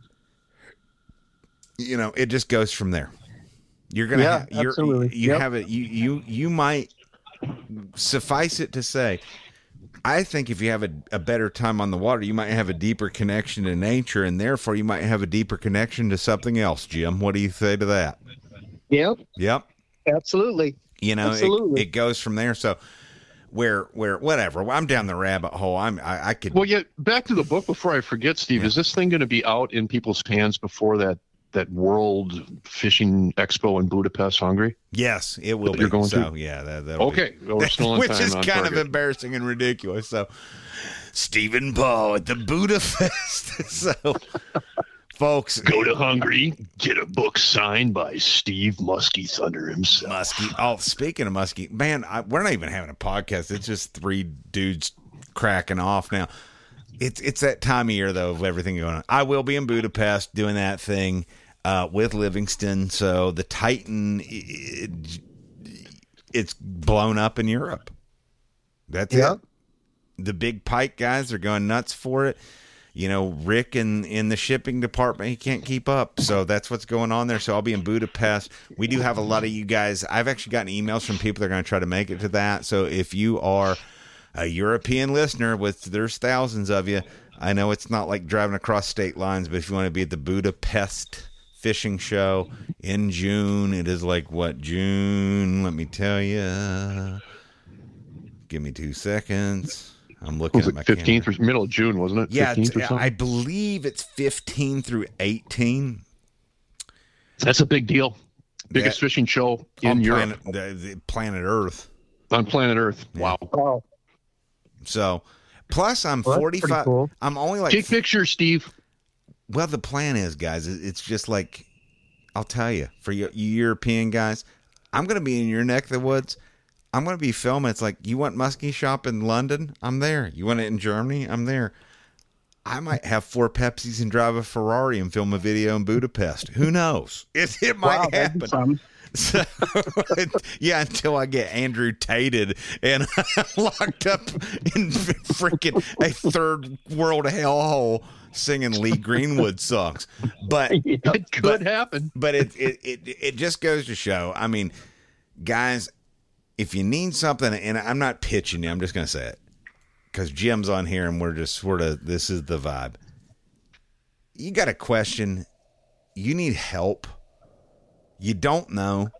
it just goes from there. You're going to absolutely. You have it. You might, suffice it to say, I think if you have a better time on the water, you might have a deeper connection to nature, and therefore you might have a deeper connection to something else. Jim, what do you say to that? Yep. Absolutely. Absolutely. It goes from there. So where whatever. I'm down the rabbit hole. I could. Well, back to the book before I forget, Steve. Is this thing going to be out in people's hands before that World Fishing Expo in Budapest, Hungary? Yes, it will be. You're going to? Yeah, that'll okay. Be. Well, we're still on which time, is on kind target. of embarrassing and ridiculous. So, Stephen Paul at the Budapest. So, folks, go to Hungary, get a book signed by Steve Muskie Thunder himself. Muskie. Oh, speaking of Muskie, man, we're not even having a podcast. It's just three dudes cracking off now. It's that time of year, though, of everything going on. I will be in Budapest doing that thing with Livingston. So the Titan, it's blown up in Europe. That's it. The big pike guys are going nuts for it. Rick in the shipping department, he can't keep up. So that's what's going on there. So I'll be in Budapest. We do have a lot of you guys. I've actually gotten emails from people that are going to try to make it to that. So if you are a European listener, there's thousands of you. I know it's not like driving across state lines, but if you want to be at the Budapest Fishing Show in June, it is like June? Let me tell you. Give me 2 seconds. I'm looking at my 15th camera. or middle of June, wasn't it? Yeah, 15th or something? I believe it's 15 through 18. That's a big deal. Biggest fishing show in Europe. The planet Earth. On planet Earth. Wow. Oh, So, plus I'm 45. Cool. I'm only like. Take pictures, Steve. Well, the plan is, guys, it's just like, I'll tell you, for you European guys, I'm going to be in your neck of the woods. I'm going to be filming. It's like, you want Muskie Shop in London? I'm there. You want it in Germany? I'm there. I might have 4 Pepsis and drive a Ferrari and film a video in Budapest. Who knows? It might happen. So, until I get Andrew Tated and locked up in freaking a third world hellhole singing Lee Greenwood songs. But it could happen. But it just goes to show. I mean, guys, if you need something, and I'm not pitching you, I'm just going to say it because Jim's on here and we're just sort of, this is the vibe. You got a question, you need help, you don't know,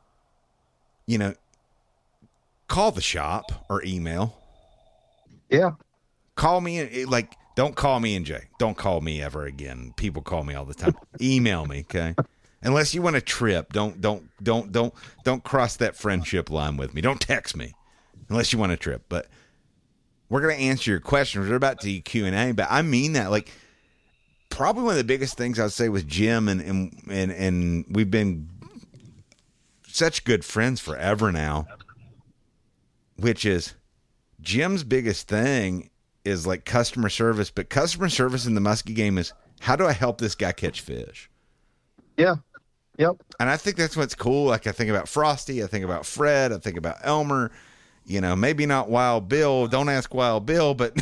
call the shop or email. Yeah. Call me, don't call me and Jay. Don't call me ever again. People call me all the time. Email me, okay? Unless you want a trip, don't cross that friendship line with me. Don't text me unless you want a trip. But we're going to answer your questions. We're about to do Q&A, but I mean that. Like, probably one of the biggest things I'd say with Jim, and we've been such good friends forever now, which is Jim's biggest thing is like customer service. But customer service in the muskie game is, how do I help this guy catch fish? Yeah. Yep. And I think that's what's cool. Like, I think about Frosty, I think about Fred, I think about Elmer, maybe not Wild Bill. Don't ask Wild Bill, but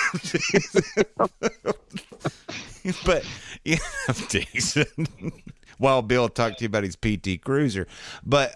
but decent. Wild Bill talked to you about his PT Cruiser. But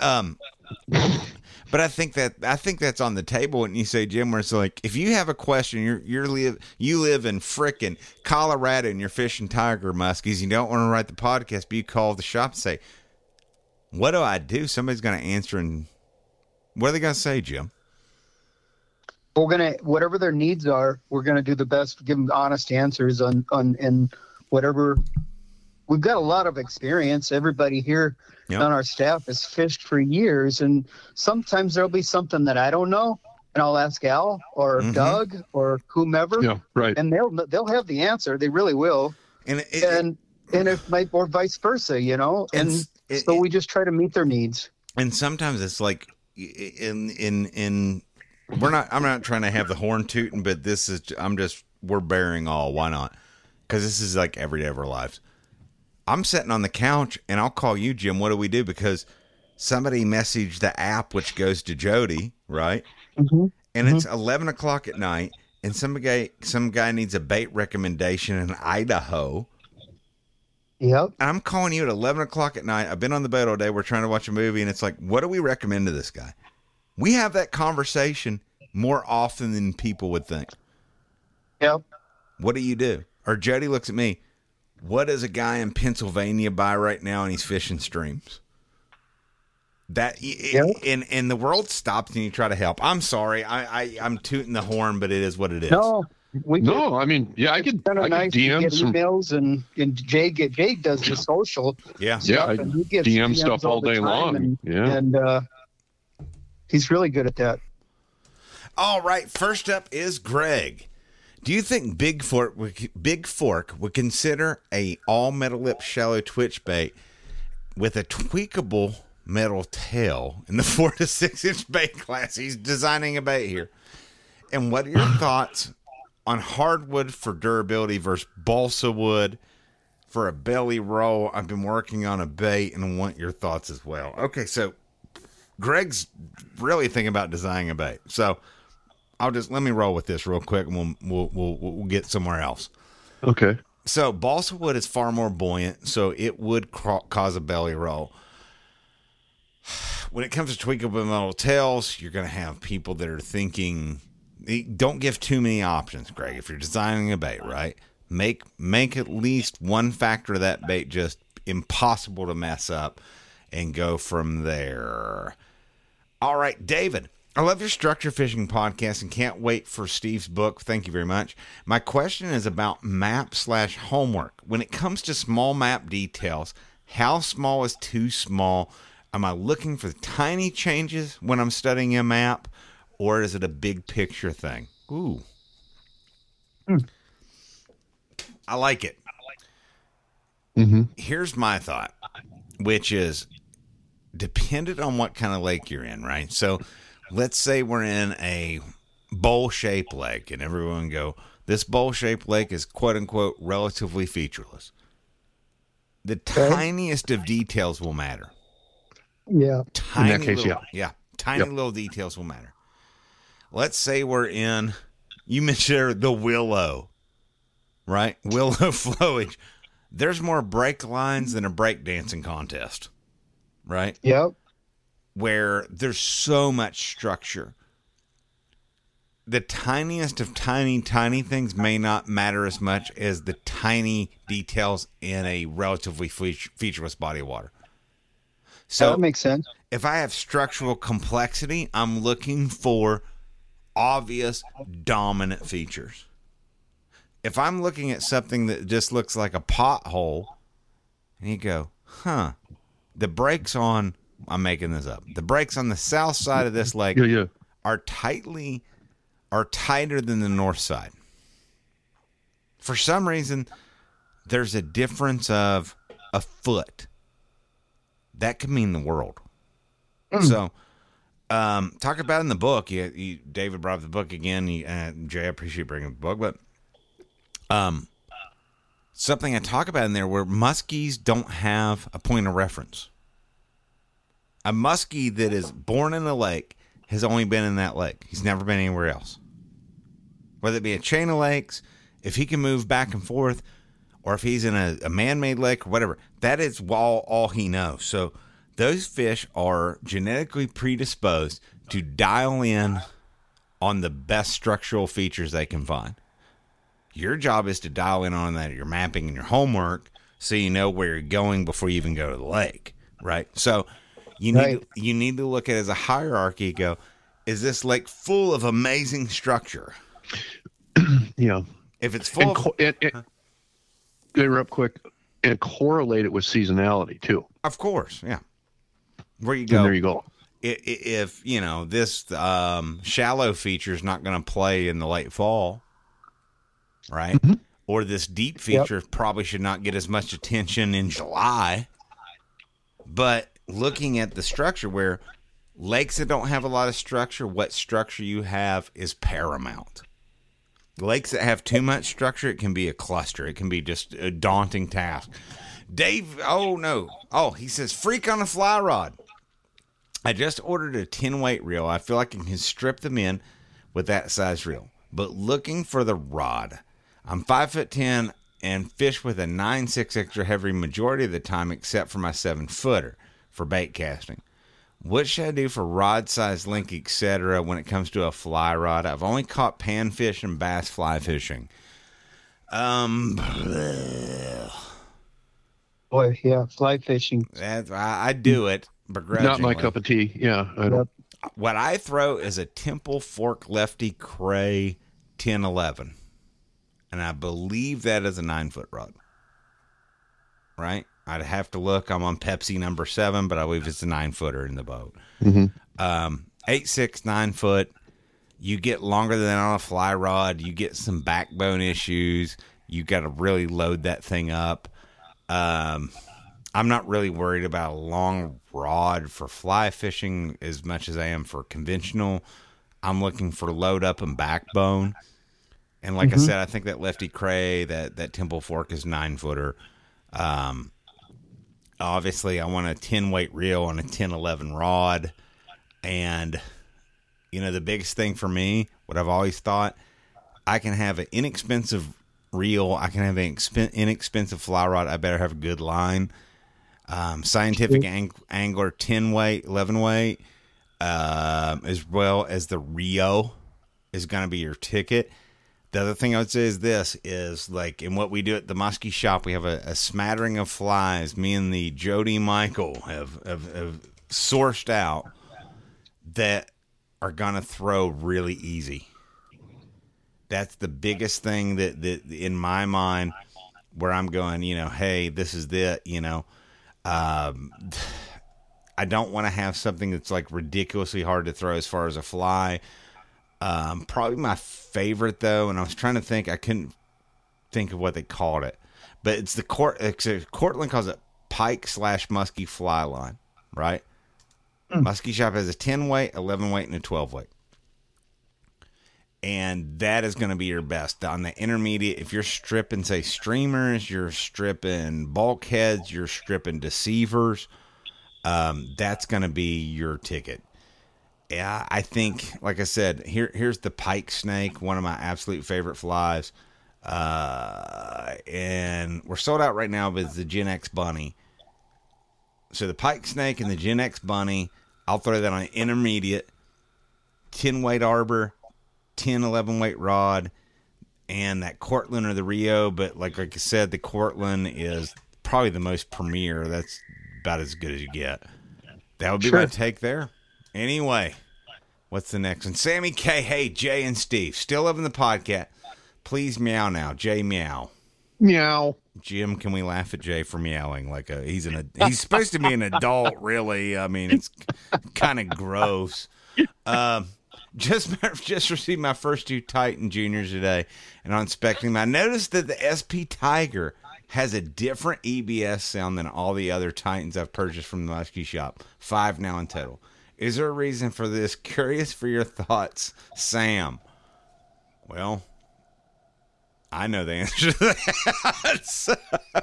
I think that's on the table when you say, Jim, where it's like, if you have a question, you live in frickin' Colorado and you're fishing tiger muskies, you don't want to write the podcast, but you call the shop and say, what do I do? Somebody's going to answer, and what are they going to say, Jim? We're going to, whatever their needs are, we're going to do the best to give them honest answers on whatever. We've got a lot of experience. Everybody here on our staff has fished for years, and sometimes there'll be something that I don't know, and I'll ask Al or Doug or whomever. Yeah, right. And they'll have the answer. They really will. And if might, or vice versa, you know. And so we just try to meet their needs. And sometimes it's like I'm not trying to have the horn tooting, but we're bearing all. Why not? Because this is like every day of our lives. I'm sitting on the couch and I'll call you, Jim. What do we do? Because somebody messaged the app, which goes to Jody, right? Mm-hmm. And it's 11 o'clock at night, and some guy needs a bait recommendation in Idaho. Yep. I'm calling you at 11 o'clock at night. I've been on the boat all day. We're trying to watch a movie, and it's like, what do we recommend to this guy? We have that conversation more often than people would think. Yep. What do you do? Or Jody looks at me. What does a guy in Pennsylvania buy right now, and he's fishing streams? And the world stops and you try to help. I'm sorry. I'm tooting the horn, but it is what it is. No. I mean, yeah, I could DM some emails and Jake does the social. Yeah. Stuff, I DM stuff all day long. And he's really good at that. All right. First up is Greg. Do you think Big Fork would consider a all metal lip shallow twitch bait with a tweakable metal tail in the 4 to 6 inch bait class? He's designing a bait here. And what are your thoughts on hardwood for durability versus balsa wood for a belly roll? I've been working on a bait and want your thoughts as well. Okay, so Greg's really thinking about designing a bait. So let me roll with this real quick, and we'll get somewhere else. Okay. So balsa wood is far more buoyant, so it would cause a belly roll. When it comes to tweakable metal tails, you're going to have people that are thinking. Don't give too many options, Greg. If you're designing a bait, right, make at least one factor of that bait just impossible to mess up, and go from there. All right, David. I love your structure fishing podcast and can't wait for Steve's book. Thank you very much. My question is about map/homework. When it comes to small map details, how small is too small? Am I looking for tiny changes when I'm studying a map, or is it a big picture thing? Ooh. I like it. Mm-hmm. Here's my thought, which is dependent on what kind of lake you're in, right? So let's say we're in a bowl-shaped lake, and everyone go, this bowl-shaped lake is quote-unquote relatively featureless. The tiniest of details will matter. Yeah. Tiny in that case, little, tiny little details will matter. Let's say we're in, you mentioned the willow, right? Willow flowage. There's more break lines than a break dancing contest, right? Yep. Where there's so much structure. The tiniest of tiny things may not matter as much as the tiny details in a relatively featureless body of water. So that makes sense. If I have structural complexity, I'm looking for obvious dominant features. If I'm looking at something that just looks like a pothole, and you go, the brakes on, I'm making this up, the brakes on the south side of this lake are tighter than the north side. For some reason, there's a difference of a foot. That could mean the world. So, talk about in the book. David brought up the book again. Jay, I appreciate bringing up the book, but something I talk about in there where muskies don't have a point of reference. A muskie that is born in a lake has only been in that lake. He's never been anywhere else. Whether it be a chain of lakes, if he can move back and forth, or if he's in a man-made lake or whatever, that is all he knows. So those fish are genetically predisposed to dial in on the best structural features they can find. Your job is to dial in on that, your mapping and your homework, so you know where you're going before you even go to the lake, right? So you need to look at it as a hierarchy. Go, is this lake full of amazing structure? Yeah. If it's full interrupt quick, and correlate it with seasonality too. Of course, yeah. Where you go? And there you go. if this shallow feature is not going to play in the late fall, right? Mm-hmm. Or this deep feature probably should not get as much attention in July. But looking at the structure, where lakes that don't have a lot of structure, what structure you have is paramount. Lakes that have too much structure, it can be a cluster. It can be just a daunting task. Dave, he says, freak on a fly rod. I just ordered a 10-weight reel. I feel like I can strip them in with that size reel. But looking for the rod. I'm 5'10" and fish with a 9.6 extra heavy majority of the time, except for my 7-footer for bait casting. What should I do for rod size, length, etc. when it comes to a fly rod? I've only caught panfish and bass fly fishing. Boy, yeah, fly fishing. I do it begrudgingly. Not my cup of tea. Yeah, I don't. What I throw is a Temple Fork Lefty Cray 1011. And I believe that is a 9-foot rod. Right? I'd have to look. I'm on Pepsi number 7, but I believe it's a 9-footer in the boat. Mm-hmm. 8.6, 9-foot. You get longer than on a fly rod. You get some backbone issues. You got to really load that thing up. I'm not really worried about a long rod for fly fishing as much as I am for conventional. I'm looking for load up and backbone. And like I said, I think that Lefty Cray, that Temple Fork is 9-footer. Obviously, I want a 10-weight reel on a 10-11 rod. And, the biggest thing for me, what I've always thought, I can have an inexpensive reel. I can have an inexpensive fly rod. I better have a good line. Scientific Angler 10-weight, 11-weight, as well as the Rio is going to be your ticket. The other thing I would say is this, is like in what we do at the Muskie Shop, we have a smattering of flies. Me and the Jody Michael have sourced out that are going to throw really easy. That's the biggest thing that in my mind where I'm going, hey, this is it, I don't want to have something that's like ridiculously hard to throw as far as a fly. Probably my favorite though, and I was trying to think, I couldn't think of what they called it, but it's Cortland calls it Pike / Muskie fly line, right? Muskie Shop has a 10-weight, 11-weight, and a 12-weight. And that is going to be your best. On the intermediate, if you're stripping, say, streamers, you're stripping bulkheads, you're stripping deceivers, that's going to be your ticket. Yeah, I think, like I said, here's the Pike Snake, one of my absolute favorite flies. And we're sold out right now with the Gen X Bunny. So the Pike Snake and the Gen X Bunny, I'll throw that on intermediate, 10-weight arbor, 10, 11-weight rod, and that Cortland or the Rio. But like I said, the Cortland is probably the most premier. That's about as good as you get. That would be my take there. Anyway, what's the next one? Sammy K. Hey, Jay and Steve. Still loving the podcast. Please meow now. Jay, meow. Meow. Jim, can we laugh at Jay for meowing? Like he's supposed to be an adult, really. I mean, it's kind of gross. Just received my first 2 Titan Juniors today, and on inspecting them, I noticed that the SP Tiger has a different EBS sound than all the other Titans I've purchased from the Muskie Shop. 5 now in total. Is there a reason for this? Curious for your thoughts, Sam. Well, I know the answer to that. So,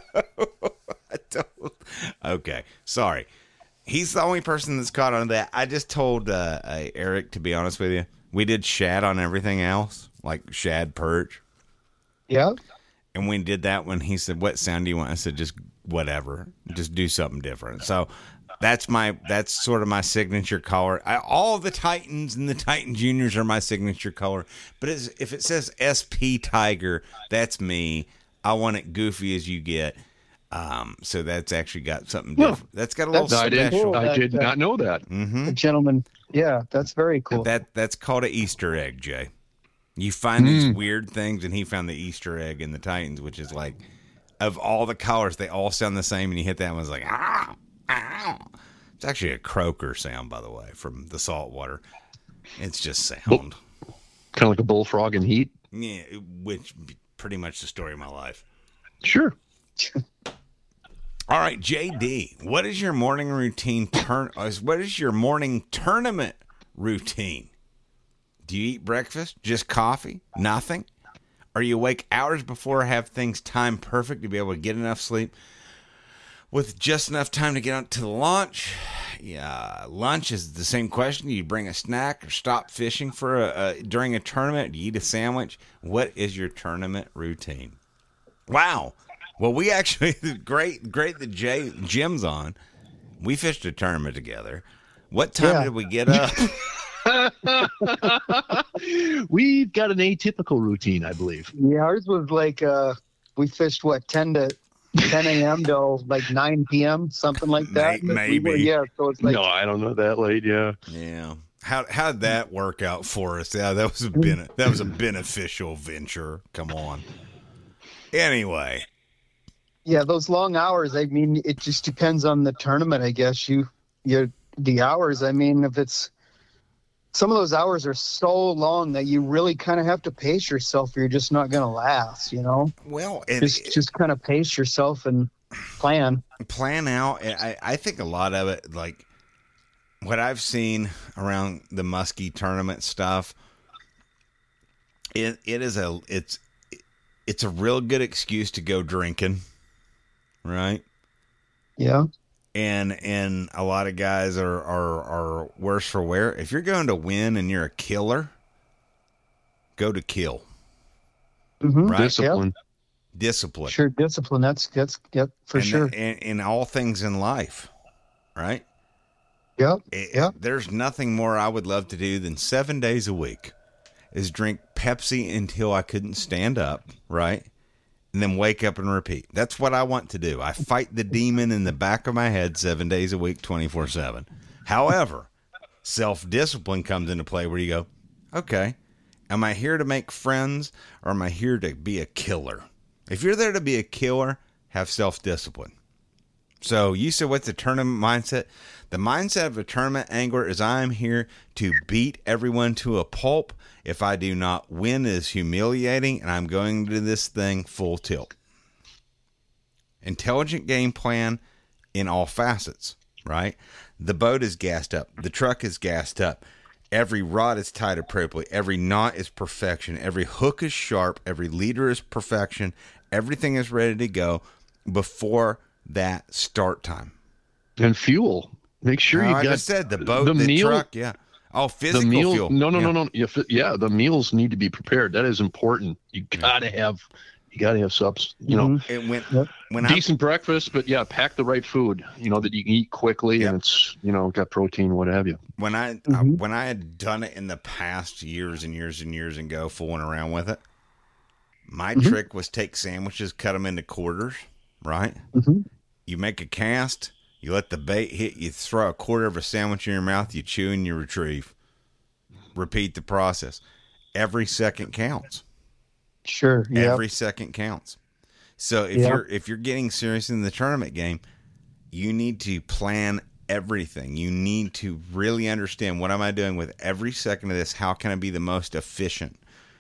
okay, sorry. He's the only person that's caught on that. I just told Eric, to be honest with you, we did shad on everything else, like shad perch. Yeah. And we did that when he said, what sound do you want? I said, just whatever. Just do something different. So that's sort of my signature color. All the Titans and the Titan Juniors are my signature color. But if it says SP Tiger, that's me. I want it goofy as you get. So that's actually got something different. That's got a little special. I did not know that. Mm-hmm. The gentleman. Yeah, that's very cool. That's called an Easter egg, Jay. You find these weird things, and he found the Easter egg in the Titans, which is like, of all the colors, they all sound the same, and you hit that one, it's like, ah. It's actually a croaker sound, by the way, from the saltwater. It's just sound. Kind of like a bullfrog in heat. Yeah, which pretty much the story of my life. Sure. All right, JD, what is your morning routine? What is your morning tournament routine? Do you eat breakfast? Just coffee? Nothing? Are you awake hours before, have things timed perfect to be able to get enough sleep with just enough time to get out to the lunch? Yeah, lunch is the same question. Do you bring a snack or stop fishing for during a tournament? Do you eat a sandwich? What is your tournament routine? Wow. Well, we actually, great that Jim's on. We fished a tournament together. What time did we get up? We've got an atypical routine, I believe. Yeah, ours was like we fished 10 a.m. to like 9 p.m. something like that. Maybe. So it's like No, I don't know that late. Yeah. Yeah. How did that work out for us? Yeah, that was a beneficial venture. Come on. Anyway. Yeah, those long hours. I mean, it just depends on the tournament, I guess. The hours. I mean, if it's some of those hours are so long that you really kind of have to pace yourself, or you're just not going to last. Well, just kind of pace yourself and plan out. I think a lot of it, like what I've seen around the muskie tournament stuff, it's a real good excuse to go drinking. Right. Yeah. And a lot of guys are worse for wear. If you're going to win and you're a killer, go to kill. Mm-hmm. Right? Discipline. Discipline. Sure, discipline. That's for sure. And in all things in life, right? Yep. There's nothing more I would love to do than 7 days a week is drink Pepsi until I couldn't stand up, right? And then wake up and repeat. That's what I want to do. I fight the demon in the back of my head 7 days a week, 24/7. However, self-discipline comes into play where you go, okay, am I here to make friends or am I here to be a killer? If you're there to be a killer, have self-discipline. So you said, what's the tournament mindset? The mindset of a tournament angler is I'm here to beat everyone to a pulp. If I do not win, it is humiliating, and I'm going to do this thing full tilt. Intelligent game plan in all facets, right? The boat is gassed up. The truck is gassed up. Every rod is tied appropriately. Every knot is perfection. Every hook is sharp. Every leader is perfection. Everything is ready to go before that start time. And fuel. Make sure you got. I just said the boat, the truck, yeah. Oh, physical fuel. No. Yeah, the meals need to be prepared. That is important. You gotta have subs. When decent breakfast, but pack the right food. That you can eat quickly and it's got protein, what have you. When I had done it in the past years and years and years ago, fooling around with it, my trick was take sandwiches, cut them into quarters. Right? Mm-hmm. You make a cast. You let the bait hit, you throw a quarter of a sandwich in your mouth, you chew and you retrieve. Repeat the process. Every second counts. Sure. Every second counts. So if you're getting serious in the tournament game, you need to plan everything. You need to really understand, what am I doing with every second of this? How can I be the most efficient?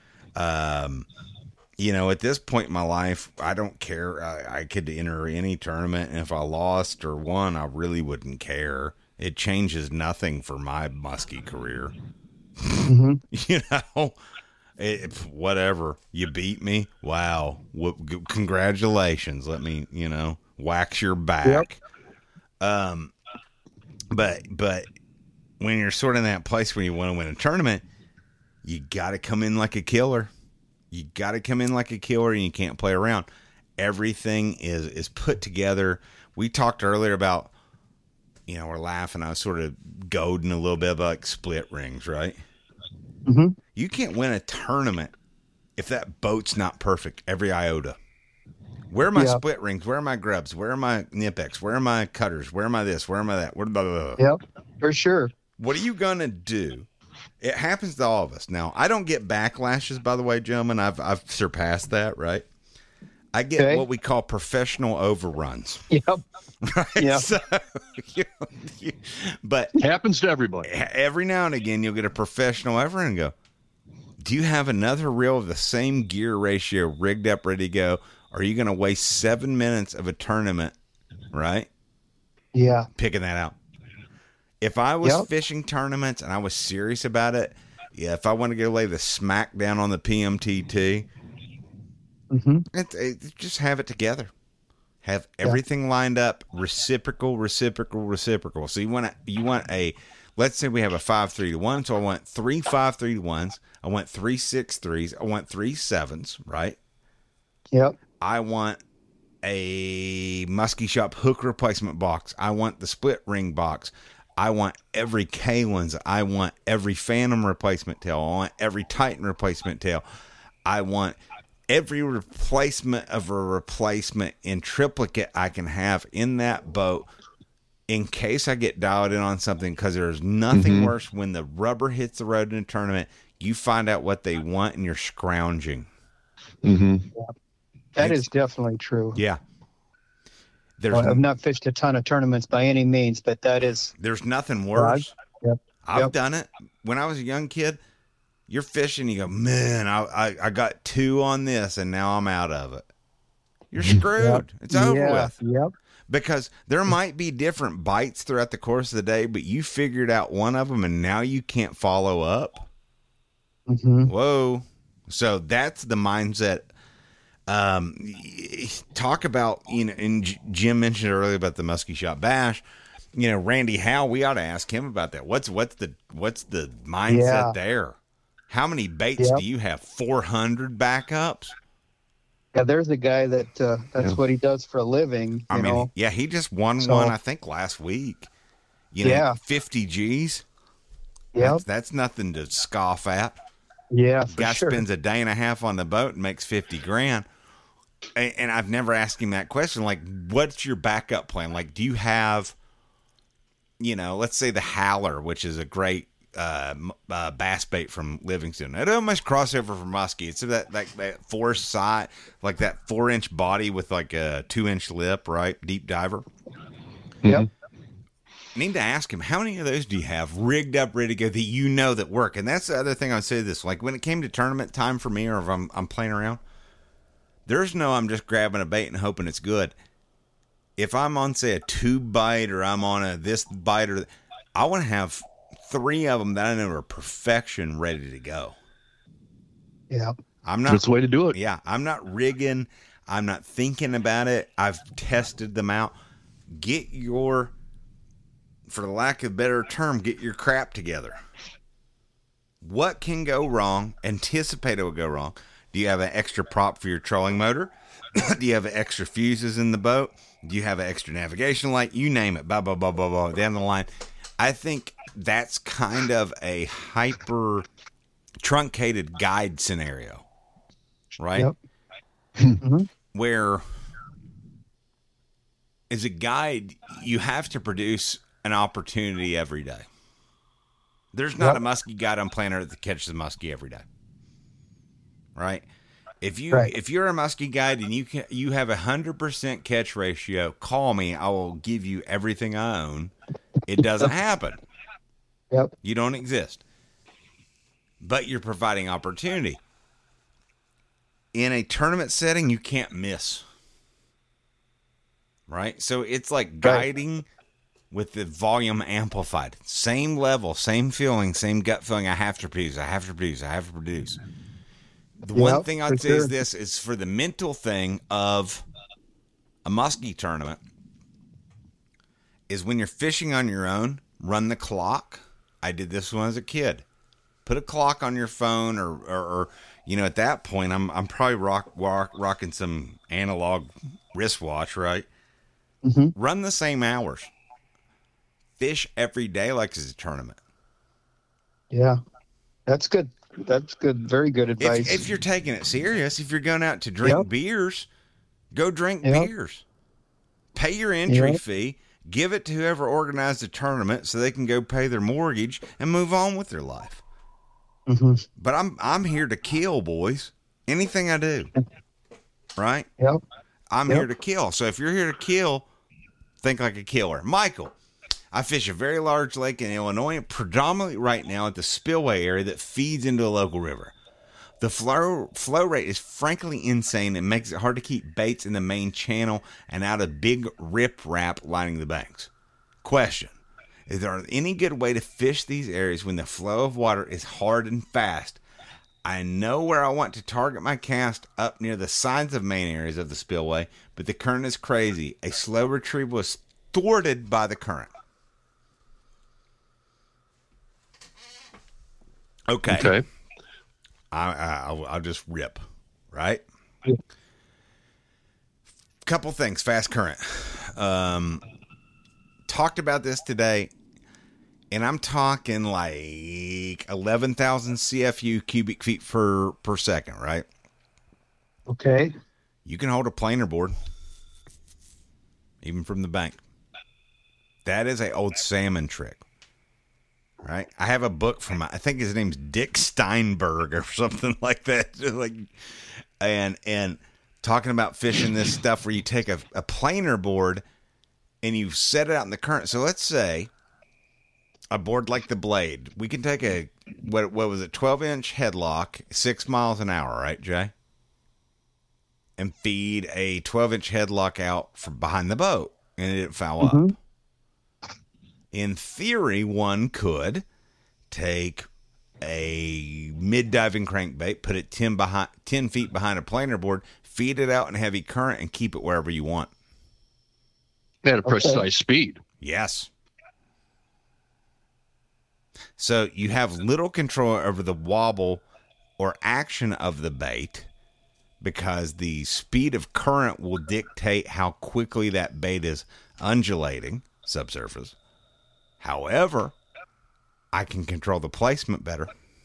At this point in my life, I don't care. I could enter any tournament, and if I lost or won, I really wouldn't care. It changes nothing for my muskie career. Mm-hmm. Whatever. You beat me. Wow. Congratulations. Let me, wax your back. Yep. But when you're sort of in that place where you want to win a tournament, you got to come in like a killer. You got to come in like a killer, and you can't play around. Everything is put together. We talked earlier about, we're laughing. I was sort of goading a little bit about like split rings, right? Mm-hmm. You can't win a tournament if that boat's not perfect every iota. Where are my split rings? Where are my grubs? Where are my Knipex? Where are my cutters? Where am I this? Where am I that? Blah, blah, blah. Yep, for sure. What are you going to do? It happens to all of us. Now, I don't get backlashes, by the way, gentlemen. I've surpassed that, right? I get what we call professional overruns. Yep. Right? Yeah. So, but It happens to everybody. every now and again, you'll get a professional overrun and go, do you have another reel of the same gear ratio rigged up, ready to go? Or are you going to waste 7 minutes of a tournament, right? Yeah. Picking that out. If I was Yep. fishing tournaments and I was serious about it, yeah, if I want to go lay the smack down on the PMTT, just have it together. Have everything lined up, reciprocal. So you want a, let's say we have a 5-3-1. So I want 3 5-3-1s. I want 3 6-3s. I want 3 7s, right? Yep. I want a Muskie Shop hook replacement box. I want the split ring box. I want every K-Lens. I want every Phantom replacement tail. I want every Titan replacement tail. I want every replacement of a replacement in triplicate I can have in that boat in case I get dialed in on something, because there's nothing worse when the rubber hits the road in a tournament. You find out what they want and you're scrounging. That is definitely true. Yeah. I've not fished a ton of tournaments by any means, but that is. There's nothing worse. Yep. I've done it. When I was a young kid, you're fishing, you go, man, I got 2 on this, and now I'm out of it. You're screwed. It's over with. Yep. Because there might be different bites throughout the course of the day, but you figured out one of them, and now you can't follow up. Whoa. So that's the mindset. Talk about, and Jim mentioned earlier about the Muskie Shop Bash. Randy Howe, we ought to ask him about that. What's the mindset there? How many baits do you have? 400 backups? Yeah, there's a guy that's what he does for a living. You know? Yeah, he just won one, I think, last week. 50 G's. Yeah, that's nothing to scoff at. Yeah, for Guy sure. spends a day and a half on the boat and makes $50,000. And I've never asked him that question. Like, what's your backup plan? Like, do you have, let's say the Howler, which is a great bass bait from Livingston. It almost crossover from Muskie. It's that four side, like that 4-inch body with like a 2-inch lip, right? Deep diver. Yep. Need to ask him, how many of those do you have rigged up, ready to go that that work? And that's the other thing I would say to this. Like when it came to tournament time for me, or if I'm playing around, there's no I'm just grabbing a bait and hoping it's good. If I'm on, say, a tube bite, or I'm on this bite, or I want to have 3 of them that I know are perfection, ready to go. Yeah. That's the way to do it. Yeah. I'm not rigging. I'm not thinking about it. I've tested them out. Get your, for the lack of a better term, get your crap together. What can go wrong? Anticipate it will go wrong. Do you have an extra prop for your trolling motor? Do you have extra fuses in the boat? Do you have an extra navigation light? You name it. Blah, blah, blah, blah, blah. Down the line. I think that's kind of a hyper truncated guide scenario, right? Yep. Mm-hmm. Where as a guide, you have to produce an opportunity every day. There's not a muskie guide on planet Earth that catches a muskie every day, right? If you're a muskie guide and you have 100% catch ratio, call me. I will give you everything I own. It doesn't happen. Yep. You don't exist. But you're providing opportunity. In a tournament setting, you can't miss. Right? So it's like guiding with the volume amplified. Same level, same feeling, same gut feeling. I have to produce. The one thing I'd say is this is for the mental thing of a muskie tournament is when you're fishing on your own, run the clock. I did this when I was a kid. Put a clock on your phone or at that point, I'm probably rocking some analog wristwatch, right? Mm-hmm. Run the same hours. Fish every day like it's a tournament. Yeah, that's good. That's good. Very good advice. If you're taking it serious, if you're going out to drink beers, go drink beers. Pay your entry fee. Give it to whoever organized the tournament so they can go pay their mortgage and move on with their life. Mm-hmm. But I'm here to kill, boys. Anything I do. right? Yep. I'm here to kill. So if you're here to kill, think like a killer. Michael, I fish a very large lake in Illinois, predominantly right now at the spillway area that feeds into a local river. The flow rate is frankly insane and makes it hard to keep baits in the main channel and out of big riprap lining the banks. Question: is there any good way to fish these areas when the flow of water is hard and fast? I know where I want to target my cast up near the sides of main areas of the spillway, but the current is crazy. A slow retrieval is thwarted by the current. Okay. I'll just rip, right? Yeah. Couple things, fast current. Talked about this today, and I'm talking like 11,000 CFU cubic feet per second, right? Okay. You can hold a planer board, even from the bank. That is an old salmon trick, right? I have a book from, I think his name's Dick Steinberg or something like that. and talking about fishing this stuff where you take a planer board and you set it out in the current. So let's say a board like the Blade. We can take what was it, 12-inch headlock, 6 miles an hour, right, Jay? And feed a 12-inch headlock out from behind the boat, and it foul up. In theory, one could take a mid-diving crankbait, put it 10 feet behind a planer board, feed it out in heavy current, and keep it wherever you want. At a precise speed. Yes. So you have little control over the wobble or action of the bait because the speed of current will dictate how quickly that bait is undulating subsurface. However, I can control the placement better.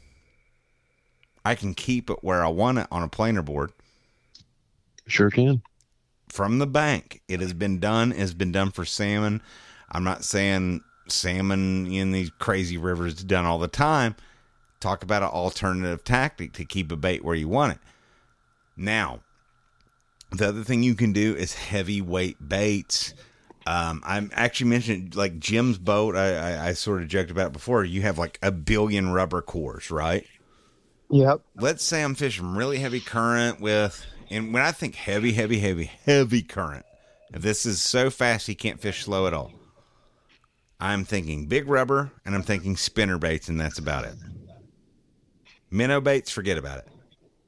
I can keep it where I want it on a planer board. Sure can. From the bank. It has been done. It's been done for salmon. I'm not saying salmon in these crazy rivers is done all the time. Talk about an alternative tactic to keep a bait where you want it. Now, the other thing you can do is heavyweight baits. I actually mentioned like Jim's boat. I sort of joked about it before. You have like 1 billion rubber cores, right? Yep. Let's say I'm fishing really heavy current and when I think heavy current, if this is so fast he can't fish slow at all, I'm thinking big rubber and I'm thinking spinner baits, and that's about it. Minnow baits, forget about it.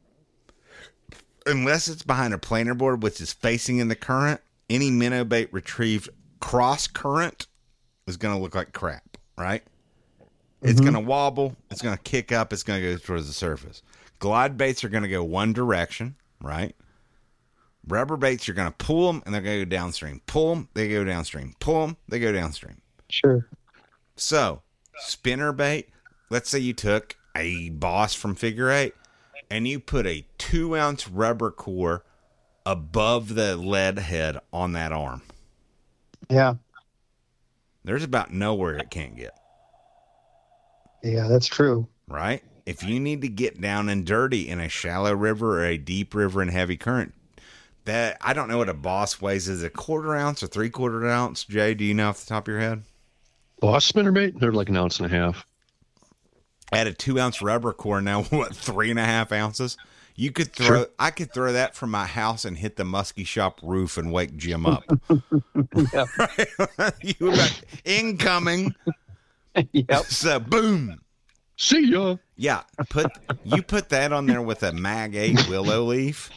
Unless it's behind a planer board, which is facing in the current, any minnow bait retrieved cross current is going to look like crap, right? It's going to wobble. It's going to kick up. It's going to go towards the surface. Glide baits are going to go one direction, right? Rubber baits, you're going to pull them, and they're going to go downstream. Pull them, they go downstream. Pull them, they go downstream. Sure. So, spinner bait, let's say you took a Boss from Figure 8, and you put a 2-ounce rubber core above the lead head on that arm. Yeah. There's about nowhere it can't get. Yeah, that's true. Right? If you need to get down and dirty in a shallow river or a deep river in heavy current, that I don't know what a Boss weighs. Is it 1/4 ounce or 3/4 ounce? Jay, do you know off the top of your head? Boss spinnerbait, they're like 1.5 ounces. Add a 2-ounce rubber core, now what, 3.5 ounces? You could throw. Sure. I could throw that from my house and hit the Muskie Shop roof and wake Jim up. Yeah. Right? You about incoming. Yep. So boom. See ya. Yeah, put that on there with a Mag 8 willow leaf.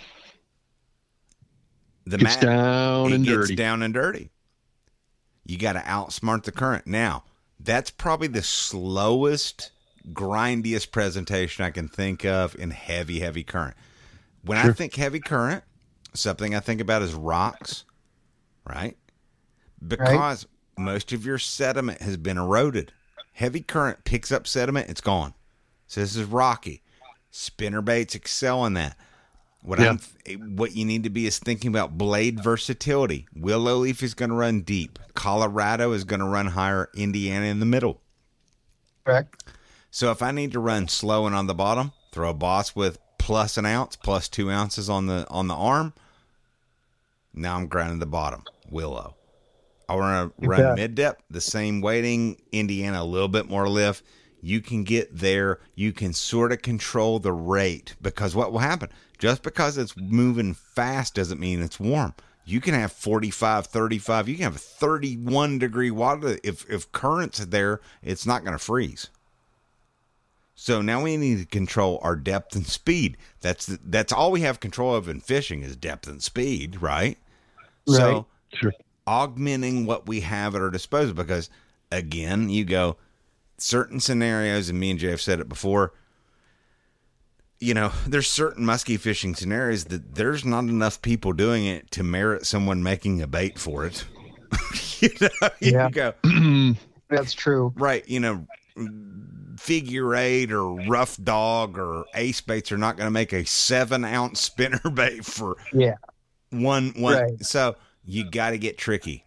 It gets down and dirty. You got to outsmart the current. Now, that's probably the slowest, grindiest presentation I can think of in heavy current. When I think heavy current, something I think about is rocks, right? Because most of your sediment has been eroded. Heavy current picks up sediment, it's gone. So this is rocky. Spinner baits excel in that. What you need to be is thinking about blade versatility. Willow leaf is going to run deep. Colorado is going to run higher. Indiana in the middle. Correct. So if I need to run slow and on the bottom, throw a Boss with plus 1 ounce, plus 2 ounces on the arm, Now I'm grinding the bottom, willow. I want to run mid-depth, the same weighting, Indiana, a little bit more lift. You can get there. You can sort of control the rate, because what will happen, just because it's moving fast doesn't mean it's warm. You can have 45, 35. You can have 31-degree water. If current's there, it's not going to freeze. So now we need to control our depth and speed. That's all we have control of in fishing is depth and speed, right? So Sure. augmenting what we have at our disposal, because, again, you go certain scenarios, and me and Jay have said it before, there's certain muskie fishing scenarios that there's not enough people doing it to merit someone making a bait for it. You go, that's true. Right. Figure 8 or rough dog or ace baits are not going to make a 7-ounce spinner bait for one. Right. So you got to get tricky.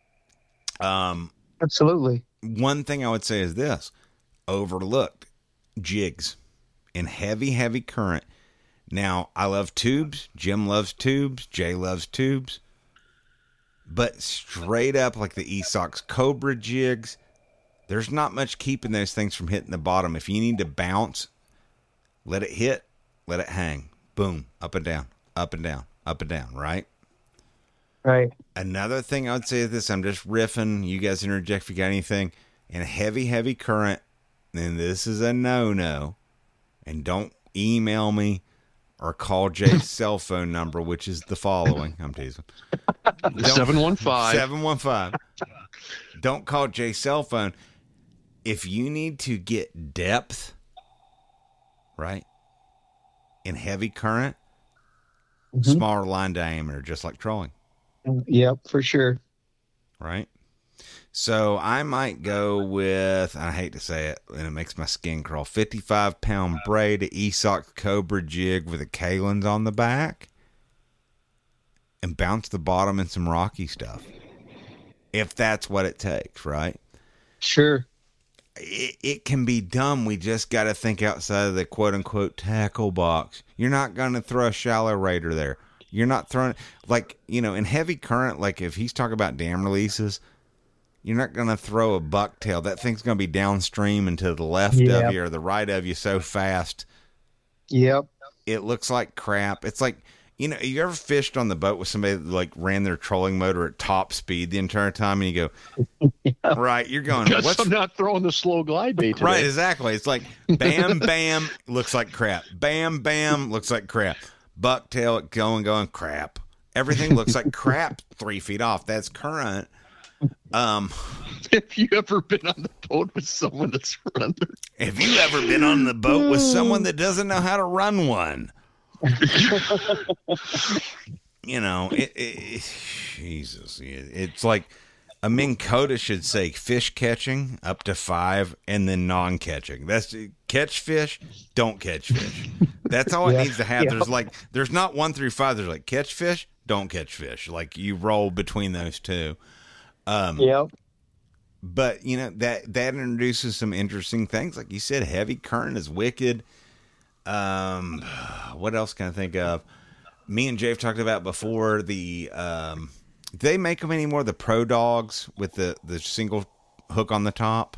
Absolutely. One thing I would say is this: overlooked jigs in heavy current. Now, I love tubes. Jim loves tubes. Jay loves tubes. But straight up, like the Esox Cobra jigs, there's not much keeping those things from hitting the bottom. If you need to bounce, let it hit, let it hang. Boom, up and down, up and down, up and down, right? Right. Another thing I would say is this: I'm just riffing. You guys interject if you got anything. In heavy current, then this is a no-no. And don't email me or call Jay's cell phone number, which is the following. I'm teasing. 715. Don't call Jay's cell phone. If you need to get depth, right, in heavy current, smaller line diameter, just like trolling. Yep, for sure. Right? So I might go with, I hate to say it, and it makes my skin crawl, 55-pound braid, a Esox Cobra jig with a Kalins on the back, and bounce the bottom in some rocky stuff. If that's what it takes, right? Sure. It can be done. We just got to think outside of the quote-unquote tackle box. You're not going to throw a shallow raider there. You're not throwing, in heavy current, like if he's talking about dam releases, you're not going to throw a bucktail. That thing's going to be downstream and to the left of you or the right of you so fast. Yep. It looks like crap. It's like, you ever fished on the boat with somebody that ran their trolling motor at top speed the entire time, and you go, right, you're going, I'm not throwing the slow glide bait today. Right, exactly. It's like bam, bam, looks like crap. Bam, bam, looks like crap. Bucktail, going, crap. Everything looks like crap 3 feet off. That's current. Have you ever been on the boat with someone that's run their... Have you ever been on the boat with someone that doesn't know how to run one? Jesus. It's like a Minn Kota should say fish catching up to 5 and then non-catching. That's catch fish, don't catch fish. That's all it needs to have. There's not 1 through 5. There's like catch fish, don't catch fish. Like you roll between those two. Yep. But that introduces some interesting things. Like you said, heavy current is wicked. What else can I think of? Me and Jay have talked about before the, do they make them anymore? The Pro Dogs with the single hook on the top?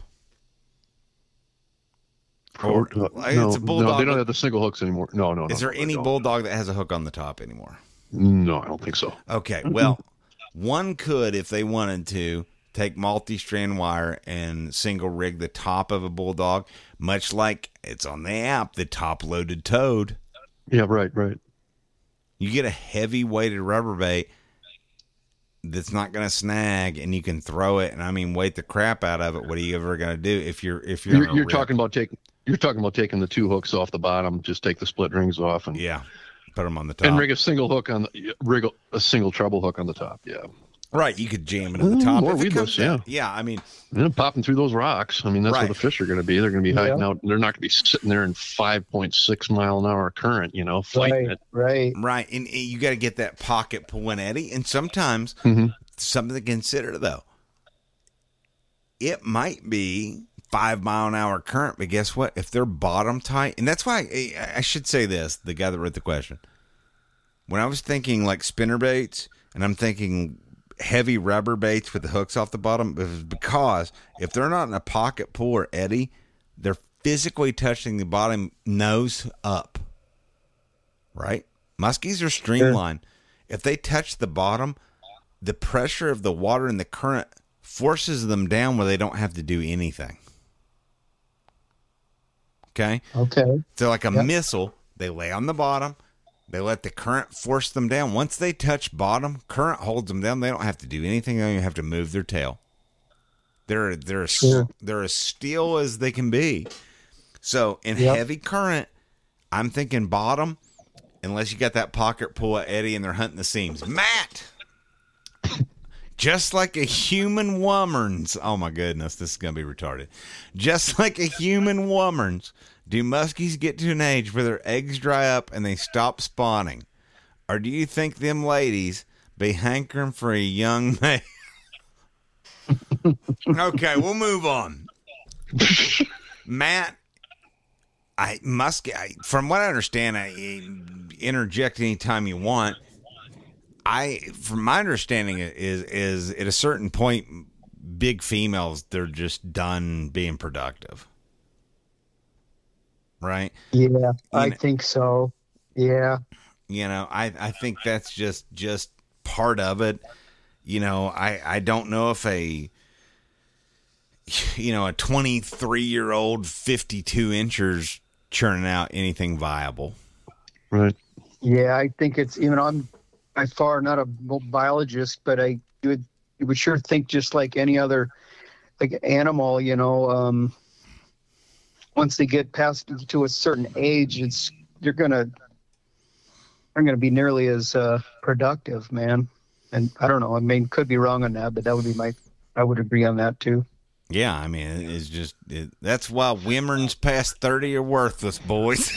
No, it's a bulldog. No, they don't have the single hooks anymore. No. Is there any bulldog that has a hook on the top anymore? No, I don't think so. Okay, well, one could, if they wanted to, take multi-strand wire and single rig the top of a bulldog, much like it's on the app, the top-loaded toad. Yeah, right. You get a heavy-weighted rubber bait that's not going to snag, and you can throw it, and weight the crap out of it. What are you ever going to do if you're talking about taking the 2 hooks off the bottom, just take the split rings off and put them on the top and rig a single hook a single treble hook on the top. Yeah. Right, you could jam it at the top. More weedless, popping through those rocks. That's where the fish are going to be. They're going to be hiding out. They're not going to be sitting there in 5.6 mile an hour current, fighting it. Right. And you got to get that pocket pulling eddy. And sometimes something to consider, though. It might be 5 mile an hour current, but guess what? If they're bottom tight, and that's why I should say this, the guy that wrote the question. when I was thinking like spinner baits, and I'm thinking heavy rubber baits with the hooks off the bottom, it was because if they're not in a pocket, pull, or eddy, they're physically touching the bottom nose up. Right? Muskies are streamlined. Sure. If they touch the bottom, the pressure of the water and the current forces them down where they don't have to do anything. Okay? Okay. So like a missile, they lay on the bottom. They let the current force them down. Once they touch bottom, current holds them down. They don't have to do anything. They don't even have to move their tail. They're as still as they can be. So in heavy current, I'm thinking bottom, unless you got that pocket pull at eddy and they're hunting the seams. Matt! Just like a human woman's. Oh my goodness, this is going to be retarded. Just like a human woman's, do muskies get to an age where their eggs dry up and they stop spawning? Or do you think them ladies be hankering for a young male? Okay, we'll move on. Matt, from what I understand, interject anytime you want. From my understanding, is at a certain point, big females, they're just done being productive, right? Yeah, I think so. Yeah, I think that's just part of it. I don't know if a 23-year-old 52-inchers churning out anything viable, right? Yeah, I think it's I'm by far not a biologist, but you would sure think just like any other like animal, once they get past to a certain age, they're gonna be nearly as productive, man. And I don't know, I mean, could be wrong on that, but that would be I would agree on that too. Yeah, I mean, it's just that's why women's past 30 are worthless, boys.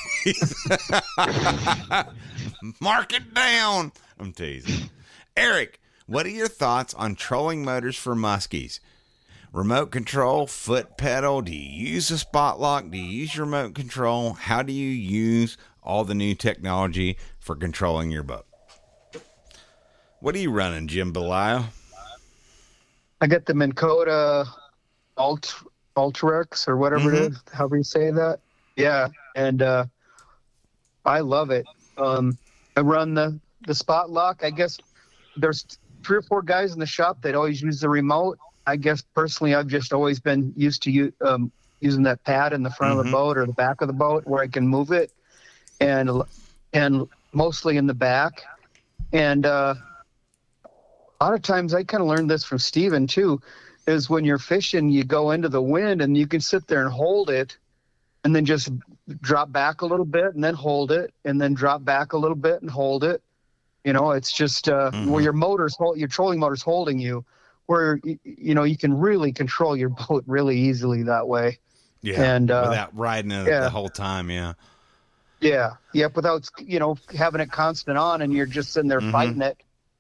Mark it down. I'm teasing. Eric, what are your thoughts on trolling motors for muskies? Remote control, foot pedal? Do you use a spot lock? Do you use remote control? How do you use all the new technology for controlling your boat? What are you running, Jim Belial? I got the Minn Kota Ultrex or whatever it is, however you say that. Yeah, and I love it. I run the spot lock. I guess there's 3 or 4 guys in the shop that always use the remote. I guess personally, I've just always been used to using that pad in the front of the boat or the back of the boat where I can move it, and mostly in the back. And a lot of times, I kind of learned this from Steven too, is when you're fishing, you go into the wind and you can sit there and hold it, and then just drop back a little bit and then hold it, and then drop back a little bit and hold it. It's just where your trolling motor's holding you, where you can really control your boat really easily that way. Yeah, and without riding it the whole time. Yeah. Yeah. Yep. Without having it constant on, and you're just sitting there fighting it.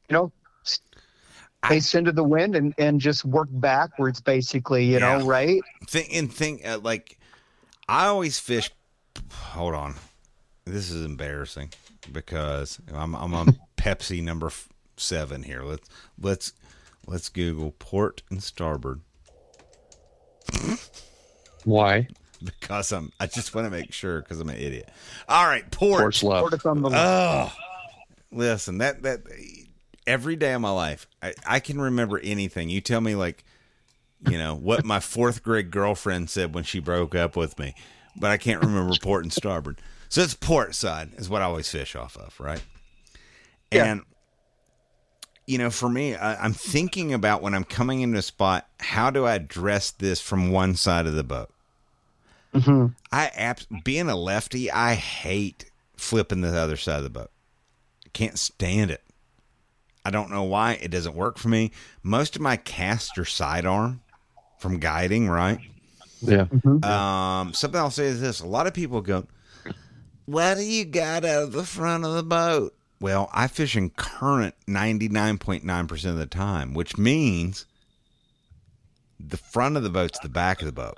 Face into the wind and just work backwards, basically. Right? Like I always fish. Hold on, this is embarrassing because I'm on Pepsi number 7 here. Let's Google port and starboard. Why? Because I just want to make sure because I'm an idiot. All right, port's left. Port is on the left. Listen, that every day of my life, I can remember anything. You tell me what my 4th grade girlfriend said when she broke up with me, but I can't remember port and starboard. So it's port side is what I always fish off of, right? Yeah. And for me, I'm thinking about when I'm coming into a spot, how do I address this from one side of the boat? Being a lefty, I hate flipping the other side of the boat. I can't stand it. I don't know why. It doesn't work for me. Most of my casts are sidearm from guiding, right? Yeah. Something I'll say is this. A lot of people go, what do you got out of the front of the boat? Well, I fish in current 99.9% of the time, which means the front of the boat's the back of the boat.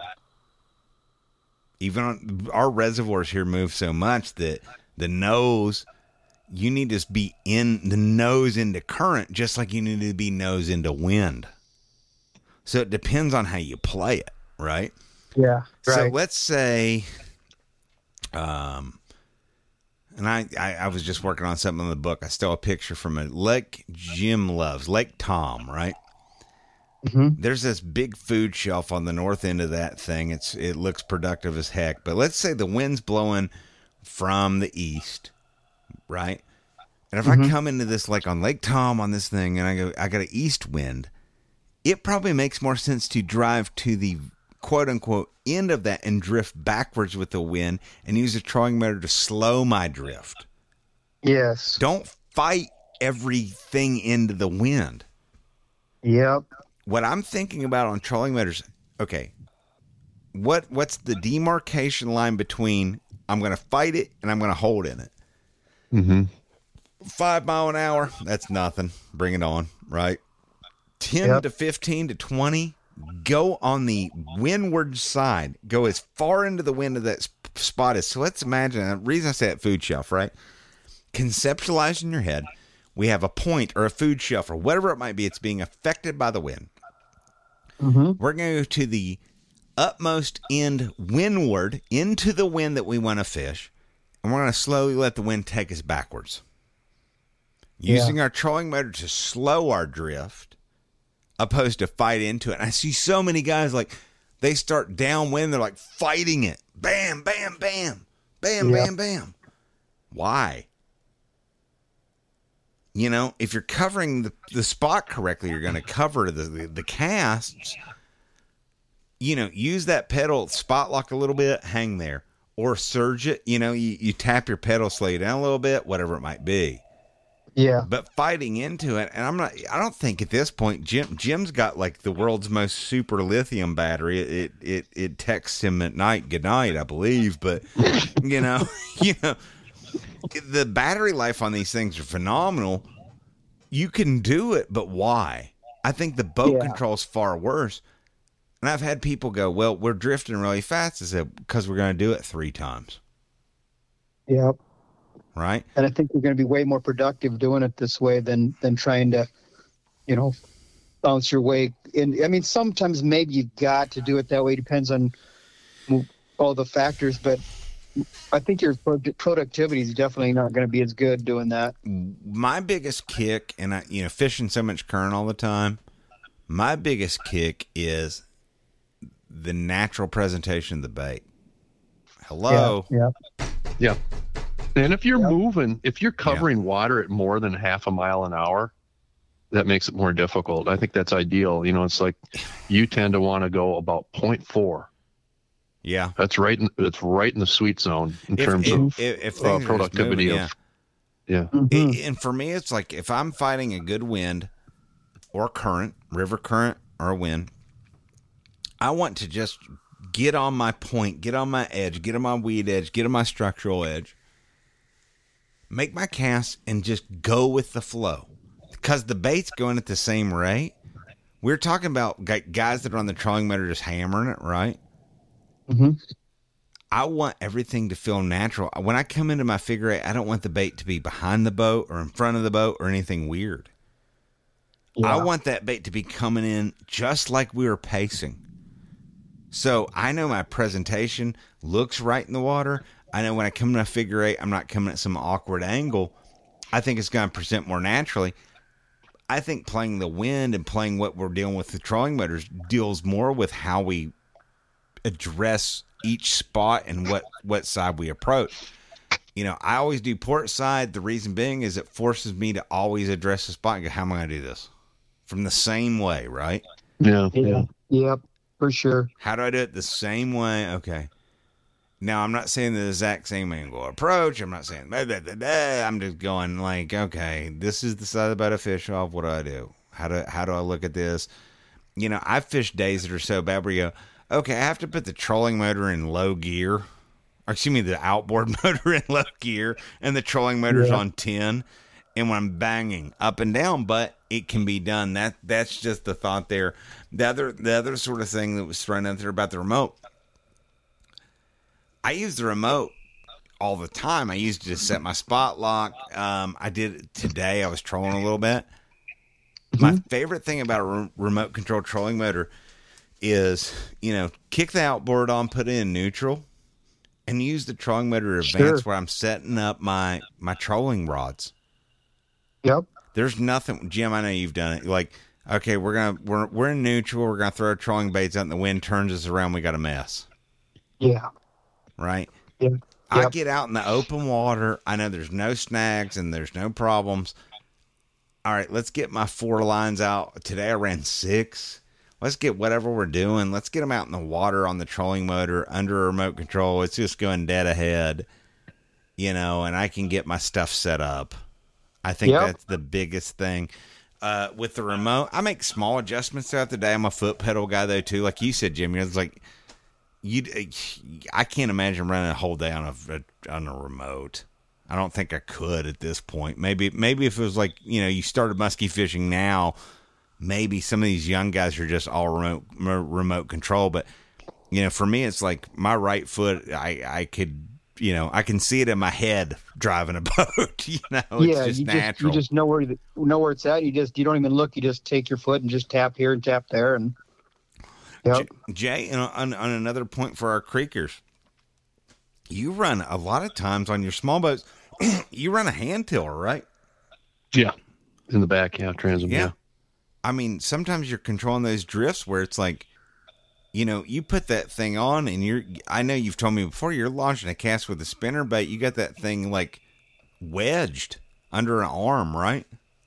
Even our reservoirs here move so much that the nose, you need to be in the nose into current, just like you need to be nose into wind. So it depends on how you play it, right? Yeah. Right. So let's say, and I was just working on something in the book. I stole a picture from a lake Jim loves, Lake Tom, right? Mm-hmm. There's this big food shelf on the north end of that thing. It looks productive as heck. But let's say the wind's blowing from the east, right? And if I come into this, like on Lake Tom on this thing, and I got an east wind, it probably makes more sense to drive to the quote unquote end of that and drift backwards with the wind and use a trolling motor to slow my drift. Yes. Don't fight everything into the wind. Yep. What I'm thinking about on trolling motors, okay, what's the demarcation line between I'm going to fight it and I'm going to hold in it? Mm-hmm. 5 mile an hour, that's nothing. Bring it on, right? 10 to 15 to 20, go on the windward side. Go as far into the wind of that spot as. So let's imagine, the reason I say that food shelf, right? Conceptualize in your head, we have a point or a food shelf or whatever it might be. It's being affected by the wind. Mm-hmm. We're going to go to the utmost end windward into the wind that we want to fish, and we're going to slowly let the wind take us backwards. Using our trolling motor to slow our drift, opposed to fight into it. And I see so many guys, like, they start downwind, they're like fighting it. Bam, bam, bam. Bam, bam, bam. Why? You know, if you're covering the spot correctly, you're going to cover the casts. You know, use that pedal, spot lock a little bit, hang there. Or surge it. You know, you tap your pedal, slow it down a little bit, whatever it might be. Yeah. But fighting into it, and I don't think at this point, Jim's got like the world's most super lithium battery. It texts him at night, good night, I believe. But, you know, the battery life on these things are phenomenal. You can do it, but why? I think the boat control's far worse. And I've had people go, well, we're drifting really fast. I said, because we're going to do it 3 times. Yep. Right? And I think we're going to be way more productive doing it this way than trying to, bounce your way in. I mean, sometimes maybe you've got to do it that way. Depends on all the factors, but I think your productivity is definitely not going to be as good doing that. My biggest kick, and fishing so much current all the time, my biggest kick is the natural presentation of the bait. Hello. Yeah. And if you're moving, if you're covering water at more than half a mile an hour, that makes it more difficult. I think that's ideal. It's like you tend to want to go about 0.4. Yeah. That's right. It's right in the sweet zone in terms of productivity. And for me, it's like if I'm fighting a good wind or current, river current or wind, I want to just get on my point, get on my edge, get on my weed edge, get on my structural edge, make my cast, and just go with the flow. Because the bait's going at the same rate. We're talking about guys that are on the trolling motor just hammering it, right? Mm-hmm. I want everything to feel natural. When I come into my figure eight, I don't want the bait to be behind the boat or in front of the boat or anything weird. Yeah. I want that bait to be coming in just like we were pacing. So I know my presentation looks right in the water. I know when I come in a figure eight, I'm not coming at some awkward angle. I think it's going to present more naturally. I think playing the wind and playing what we're dealing with the trolling motors deals more with how we address each spot and what side we approach. I always do port side. The reason being is it forces me to always address the spot and go, how am I going to do this? From the same way, right? Yeah. Yep, for sure. How do I do it the same way? Okay. Now, I'm not saying the exact same angle approach. I'm not saying, blah, blah, blah, blah. I'm just going like, okay, this is the side of the boat I fish off. What do I do? How do I look at this? I've fished days that are so bad where you go, okay, I have to put the trolling motor in low gear. Or excuse me, the outboard motor in low gear and the trolling motor's on 10. And when I'm banging up and down, but it can be done. That's just the thought there. The other sort of thing that was thrown out there about the remote. I use the remote all the time. I used to just set my spot lock. I did it today. I was trolling a little bit. My favorite thing about a remote control trolling motor is, kick the outboard on, put it in neutral, and use the trolling motor to advance where I'm setting up my trolling rods. Yep. There's nothing, Jim, I know you've done it. Like, okay, we're in neutral. We're going to throw our trolling baits out and the wind turns us around. We got a mess. Yeah. Right? Yeah. I get out in the open water. I know there's no snags and there's no problems. All right, let's get my 4 lines out. Today I ran 6. Let's get whatever we're doing. Let's get them out in the water on the trolling motor under a remote control. It's just going dead ahead, and I can get my stuff set up. I think that's the biggest thing. With the remote, I make small adjustments throughout the day. I'm a foot pedal guy, though, too. Like you said, Jimmy, it's like I can't imagine running a whole day on a remote. I don't think I could at this point. Maybe if it was like, you started muskie fishing now, maybe some of these young guys are just all remote control. But, for me, it's like my right foot, I could, I can see it in my head driving a boat, it's just natural. You just know where it's at. You don't even look. You just take your foot and just tap here and tap there. And yep. Jay, on another point for our creekers, you run a lot of times on your small boats. You run a hand tiller, right? Yeah, in the back, transom. Yeah. I mean, sometimes you're controlling those drifts where it's like, you put that thing on and I know you've told me before, you're launching a cast with a spinner bait. You got that thing like wedged under an arm, right?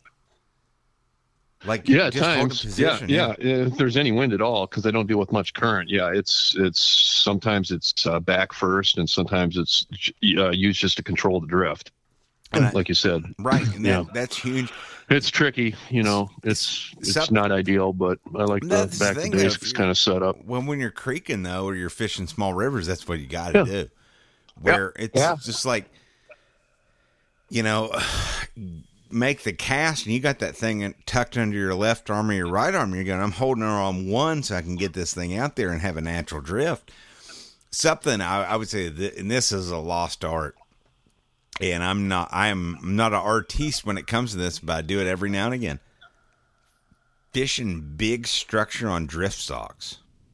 Like, at times. Yeah. If there's any wind at all, because I don't deal with much current. Yeah, it's sometimes it's back first, and sometimes it's used just to control the drift. Like you said, right? And that's huge. It's tricky, It's not ideal, but I like the back to basics kind of setup. When you're creeking though, or you're fishing small rivers, that's what you got to do. Where it's just like, make the cast and you got that thing tucked under your left arm or your right arm. You're going, I'm holding it on one so I can get this thing out there and have a natural drift. Something I would say, and this is a lost art. And I am not an artiste when it comes to this, but I do it every now and again. Fishing big structure on drift socks.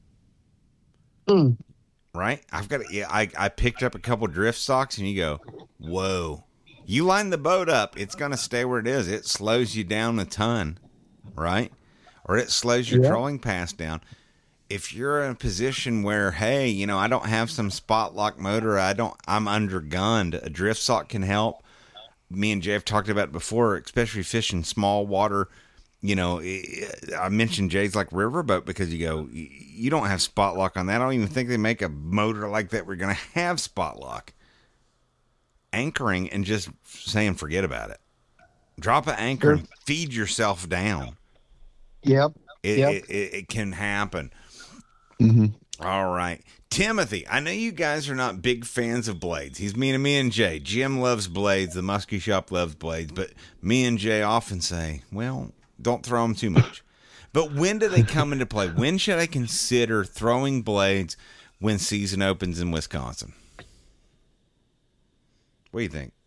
Right? I picked up a couple drift socks and you go, whoa. You line the boat up, it's going to stay where it is. It slows you down a ton, right? Or it slows your trolling pass down. If you're in a position where, hey, I don't have some spot lock motor, I'm undergunned, a drift sock can help. Me and Jay have talked about it before, especially fishing small water. I mentioned Jay's like riverboat because you don't have spot lock on that. I don't even think they make a motor like that. We're going to have spot lock. Anchoring and just saying forget about it. Drop an anchor and feed yourself down. Yep. It can happen. Mm-hmm. All right. Timothy, I know you guys are not big fans of blades. He's me and Jay. Jim loves blades. The Muskie Shop loves blades. But me and Jay often say, well, don't throw them too much. But when do they come into play? When should I consider throwing blades when season opens in Wisconsin? What do you think?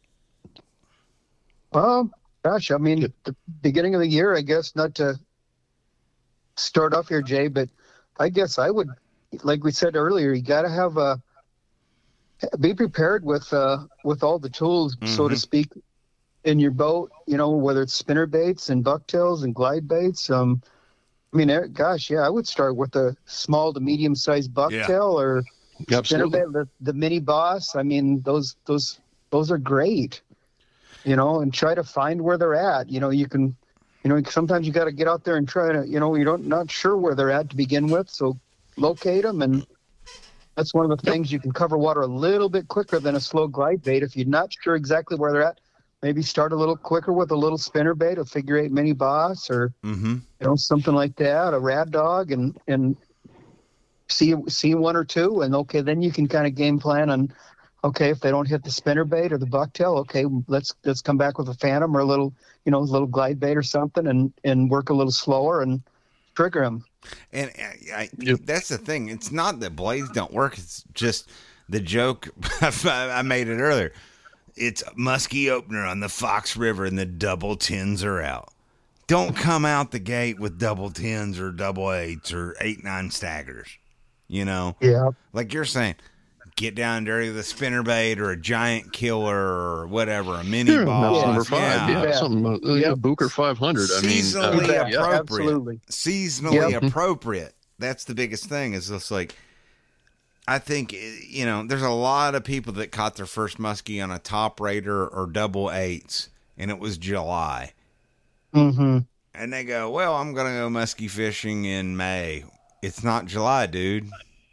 Gosh, I mean, at the beginning of the year, I guess, not to start off here, Jay, but I guess I would, like we said earlier, you got to be prepared with all the tools, so to speak, in your boat, whether it's spinner baits and bucktails and glide baits. I mean, gosh, I would start with a small to medium-sized bucktail or spinner bait, the mini Boss. I mean, those are great, and try to find where they're at. You can, sometimes you got to get out there and try to, you're not sure where they're at to begin with. So locate them. And that's one of the things, you can cover water a little bit quicker than a slow glide bait. If you're not sure exactly where they're at, maybe start a little quicker with a little spinner bait, a figure 8 mini Boss or, something like that, a Rad Dog and see one or two. And then you can kind of game plan on, if they don't hit the spinner bait or the bucktail, let's come back with a Phantom or a little glide bait or something and work a little slower and trigger them. And that's the thing. It's not that blades don't work. It's just The joke, I made it earlier. It's muskie opener on the Fox River and the double 10s are out. Don't come out the gate with double 10s or double 8s or 8-9 staggers. You know? Yeah. Like you're saying, get down dirty with a spinnerbait or a giant killer or whatever, a mini boss. Number 5, Yeah. something, Booker 500. Seasonally appropriate. Absolutely. Seasonally appropriate. That's the biggest thing. Is just like, I think, you know, there's a lot of people that caught their first muskie on a top raider or double 8s, and it was July. Mm-hmm. And they go, well, I'm going to go muskie fishing in May. It's not July, dude.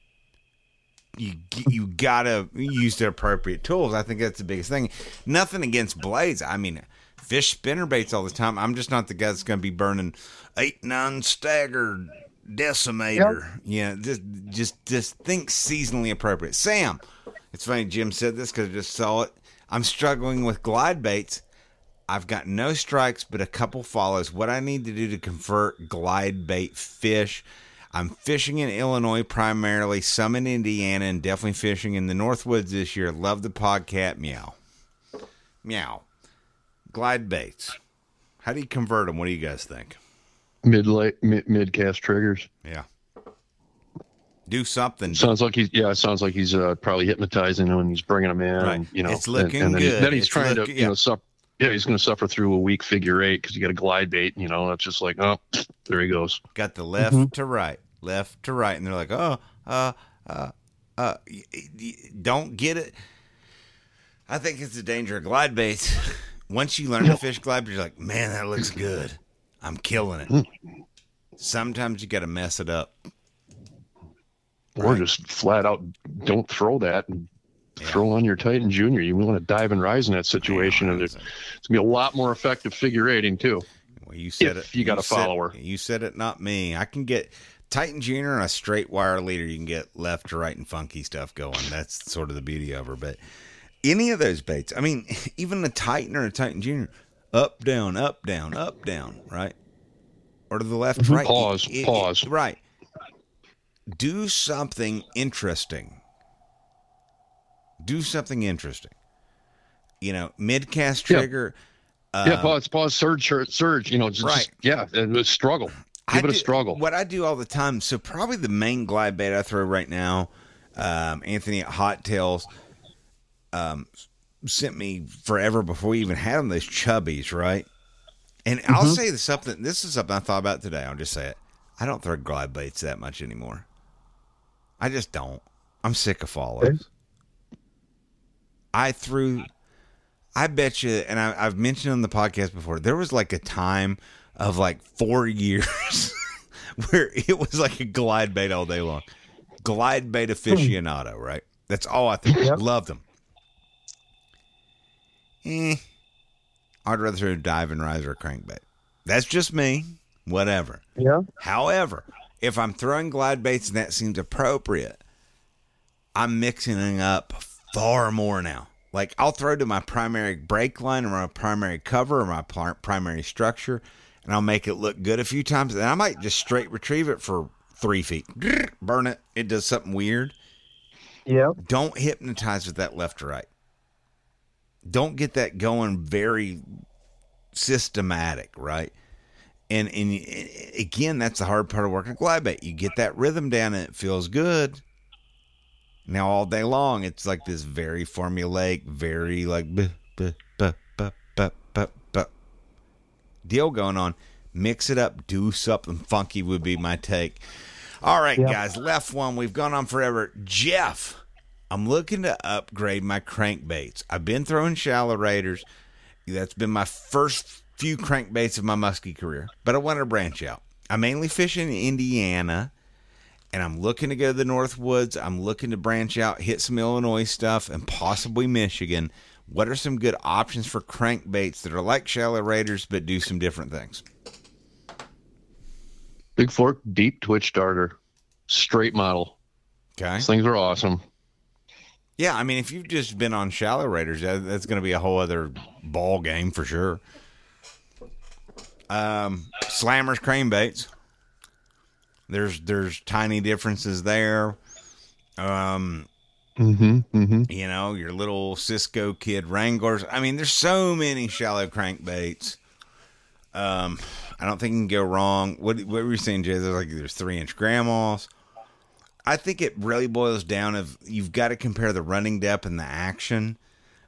You got to use the appropriate tools. I think that's the biggest thing. Nothing against blades. I mean, fish spinner baits all the time. I'm just not the guy that's going to be burning 8-9 staggered decimator. Yep. Yeah, just think seasonally appropriate. Sam, it's funny Jim said this because I just saw it. I'm struggling with glide baits. I've got no strikes but a couple follows. What I need to do to convert glide bait fish. I'm fishing in Illinois primarily, some in Indiana, and definitely fishing in the Northwoods this year. Love the podcat. Meow. Meow. Glide baits. How do you convert them? What do you guys think? Mid cast triggers. Yeah. Do something. Sounds like he's probably hypnotizing them when he's bringing them in. Right. And, you know, It's looking and then good. Then he's It's trying looking, to, you know, he's going to suffer through a weak figure 8 because you got a glide bait. You know, that's just like, oh, there he goes. Got the left to right, and they're like, don't get it. I think it's the danger of glide baits. Once you learn to fish glide baits, you're like, man, that looks good. I'm killing it. Sometimes you got to mess it up. Or just flat out don't throw that and throw on your Titan Junior. You want to dive and rise in that situation, and it's going to be a lot more effective figure 8ing too. Well, you said if you got a follower. You said it, not me. I can get Titan Junior on a straight wire leader. You can get left to right and funky stuff going. That's sort of the beauty of her. But any of those baits, I mean, even a Titan or a Titan Junior, up, down, right? Or to the left, right. Pause. Right. Do something interesting. You know, mid-cast trigger. Pause, surge. You know, it was struggle. Give it a struggle. What I do all the time, so probably the main glide bait I throw right now, Anthony at Hot Tails sent me forever before we even had them, those chubbies, right? And I'll say this is something I thought about today. I'll just say it. I don't throw glide baits that much anymore. I just don't. I'm sick of follows. I bet you, and I've mentioned on the podcast before, there was like a time of like 4 years where it was like a glide bait all day long. Glide bait aficionado, right? That's all I think. Yep. Loved them. I'd rather throw a dive and riser or crankbait. That's just me. Whatever. Yeah. However, if I'm throwing glide baits and that seems appropriate, I'm mixing up far more now. Like, I'll throw to my primary break line or my primary cover or my primary structure, and I'll make it look good a few times. And I might just straight retrieve it for 3 feet. Burn it. It does something weird. Yeah. Don't hypnotize with that left to right. Don't get that going very systematic, right? And again, that's the hard part of working a glide bait. You get that rhythm down and it feels good. Now all day long, it's like this very formulaic, very like deal going on. Mix it up, do something funky would be my take. All right, guys, left one. We've gone on forever. Jeff, I'm looking to upgrade my crankbaits. I've been throwing shallow raiders. That's been my first few crankbaits of my muskie career, but I want to branch out. I mainly fish in Indiana, and I'm looking to go to the Northwoods. I'm looking to branch out, hit some Illinois stuff, and possibly Michigan. What are some good options for crankbaits that are like shallow raiders but do some different things? Big Fork deep twitch darter, straight model. Okay, these things are awesome. Yeah, I mean, if you've just been on shallow raiders, that's going to be a whole other ball game for sure. Slammers, cranebaits. There's tiny differences there. You know, your little Cisco Kid Wranglers. I mean, there's so many shallow crankbaits. I don't think you can go wrong. What were you saying, Jay? There's 3-inch grandmas. I think it really boils down of you've got to compare the running depth and the action.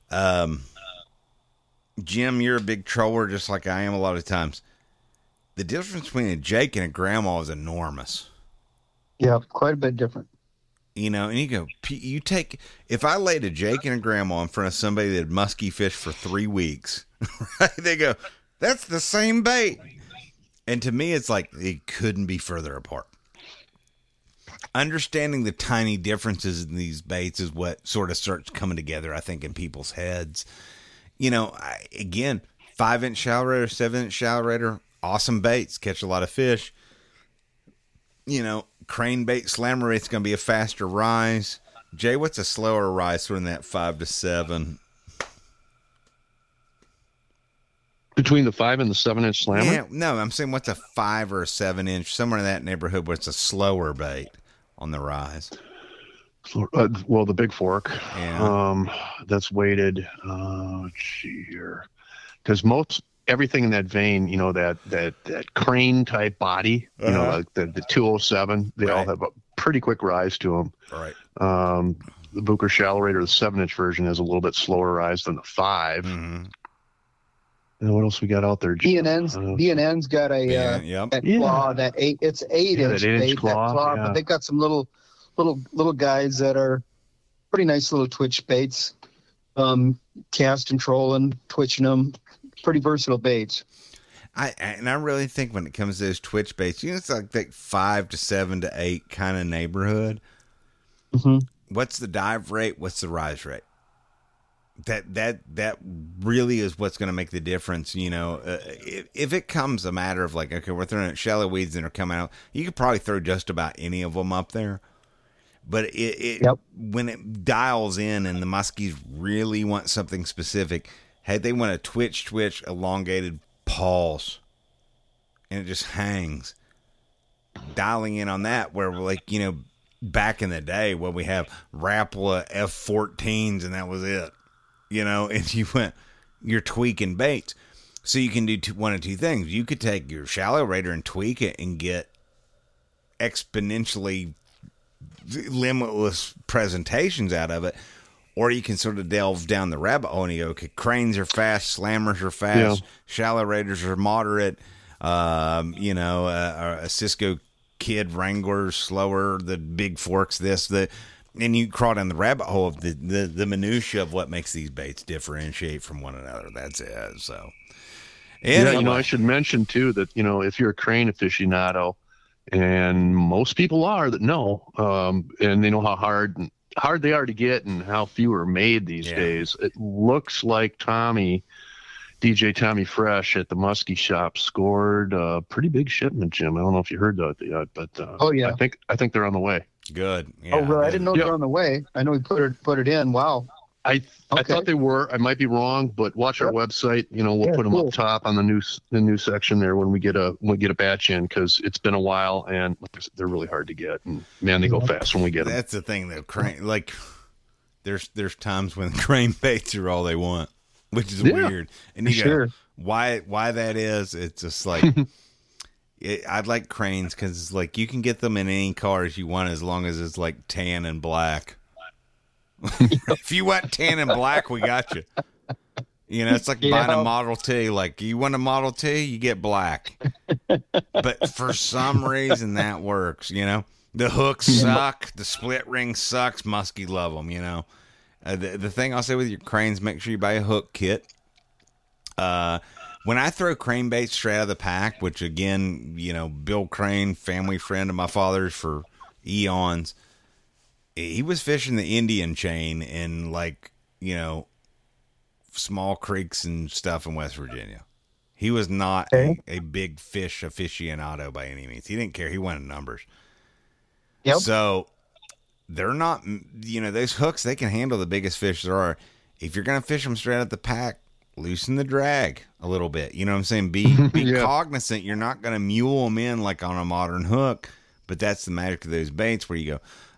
Jim, you're a big troller just like I am a lot of times. The difference between a Jake and a grandma is enormous. Yeah, quite a bit different. You know, and if I laid a Jake and a grandma in front of somebody that had musky fish for 3 weeks, right? They go, that's the same bait. And to me, it's like, it couldn't be further apart. Understanding the tiny differences in these baits is what sort of starts coming together, I think, in people's heads. You know, again, 5-inch shallow raider, 7-inch shallow raider, awesome baits, catch a lot of fish. You know, crane bait slammer rate's going to be a faster rise. Jay, what's a slower rise sort of in that 5 to 7? Between the 5 and the 7-inch slammer? Yeah, no, I'm saying what's a 5 or a 7-inch, somewhere in that neighborhood where it's a slower bait on the rise. Well, the Big Fork. Yeah. That's weighted. Let's see here, because everything in that vein, you know, that crane type body, you know, like the 207, they all have a pretty quick rise to them. Right. The Booker Shallow Raider, the 7-inch version, has a little bit slower rise than the 5. Mm-hmm. And what else we got out there? B&N's got that claw, it's 8-inch bait, claw, but they got some little guys that are pretty nice little twitch baits, cast and trolling, twitching them, pretty versatile baits. I really think when it comes to those twitch baits, you know, it's like that 5 to 7 to 8 kind of neighborhood. Mm-hmm. What's the dive rate? What's the rise rate? That really is what's going to make the difference. You know, if it comes a matter of like, okay, we're throwing shallow weeds and they're coming out, you could probably throw just about any of them up there. But when it dials in and the muskies really want something specific, hey, they want a twitch, elongated pause, and it just hangs. Dialing in on that, where like, you know, back in the day when we have Rapala F14s and that was it, you know, and you're tweaking baits. So you can do one of two things. You could take your shallow raider and tweak it and get exponentially limitless presentations out of it, or you can sort of delve down the rabbit hole and you go, okay, cranes are fast, slammers are fast, shallow raiders are moderate, you know, a Cisco Kid Wrangler slower, the Big Forks and you crawl down the rabbit hole of the minutia of what makes these baits differentiate from one another. That's it. So anyway. Yeah, you know, I should mention too that, you know, if you're a crane aficionado, and most people are that know, and they know how hard they are to get and how few are made these days. It looks like DJ Tommy Fresh at the Muskie Shop scored a pretty big shipment, Jim. I don't know if you heard that yet, but I think they're on the way. Good. Yeah, oh, really? I didn't know they're on the way. I know he put it in. Wow. I thought they were. I might be wrong, but watch our website. You know, we'll put them up top on the news section there when we get a batch in, because it's been a while and they're really hard to get. And man, they go fast when we get them. That's the thing, though. Crane, like there's times when crane baits are all they want, which is weird. And you go, why that is? It's just like I'd like cranes because it's like you can get them in any cars you want as long as it's like tan and black. If you want tan and black, we got you. You know, it's like buying a Model T. Like, you want a Model T, you get black. But for some reason, that works, you know. The hooks suck. The split ring sucks. Muskie love them, you know. The thing I'll say with your cranes, make sure you buy a hook kit. When I throw crane bait straight out of the pack, which, again, you know, Bill Crane, family friend of my father's for eons, he was fishing the Indian chain in, like, you know, small creeks and stuff in West Virginia. He was not a big fish aficionado by any means. He didn't care. He wanted numbers. Yep. So they're not, you know, those hooks, they can handle the biggest fish there are. If you're going to fish them straight out the pack, loosen the drag a little bit. You know what I'm saying? Be cognizant. You're not going to mule them in like on a modern hook, but that's the magic of those baits where you go,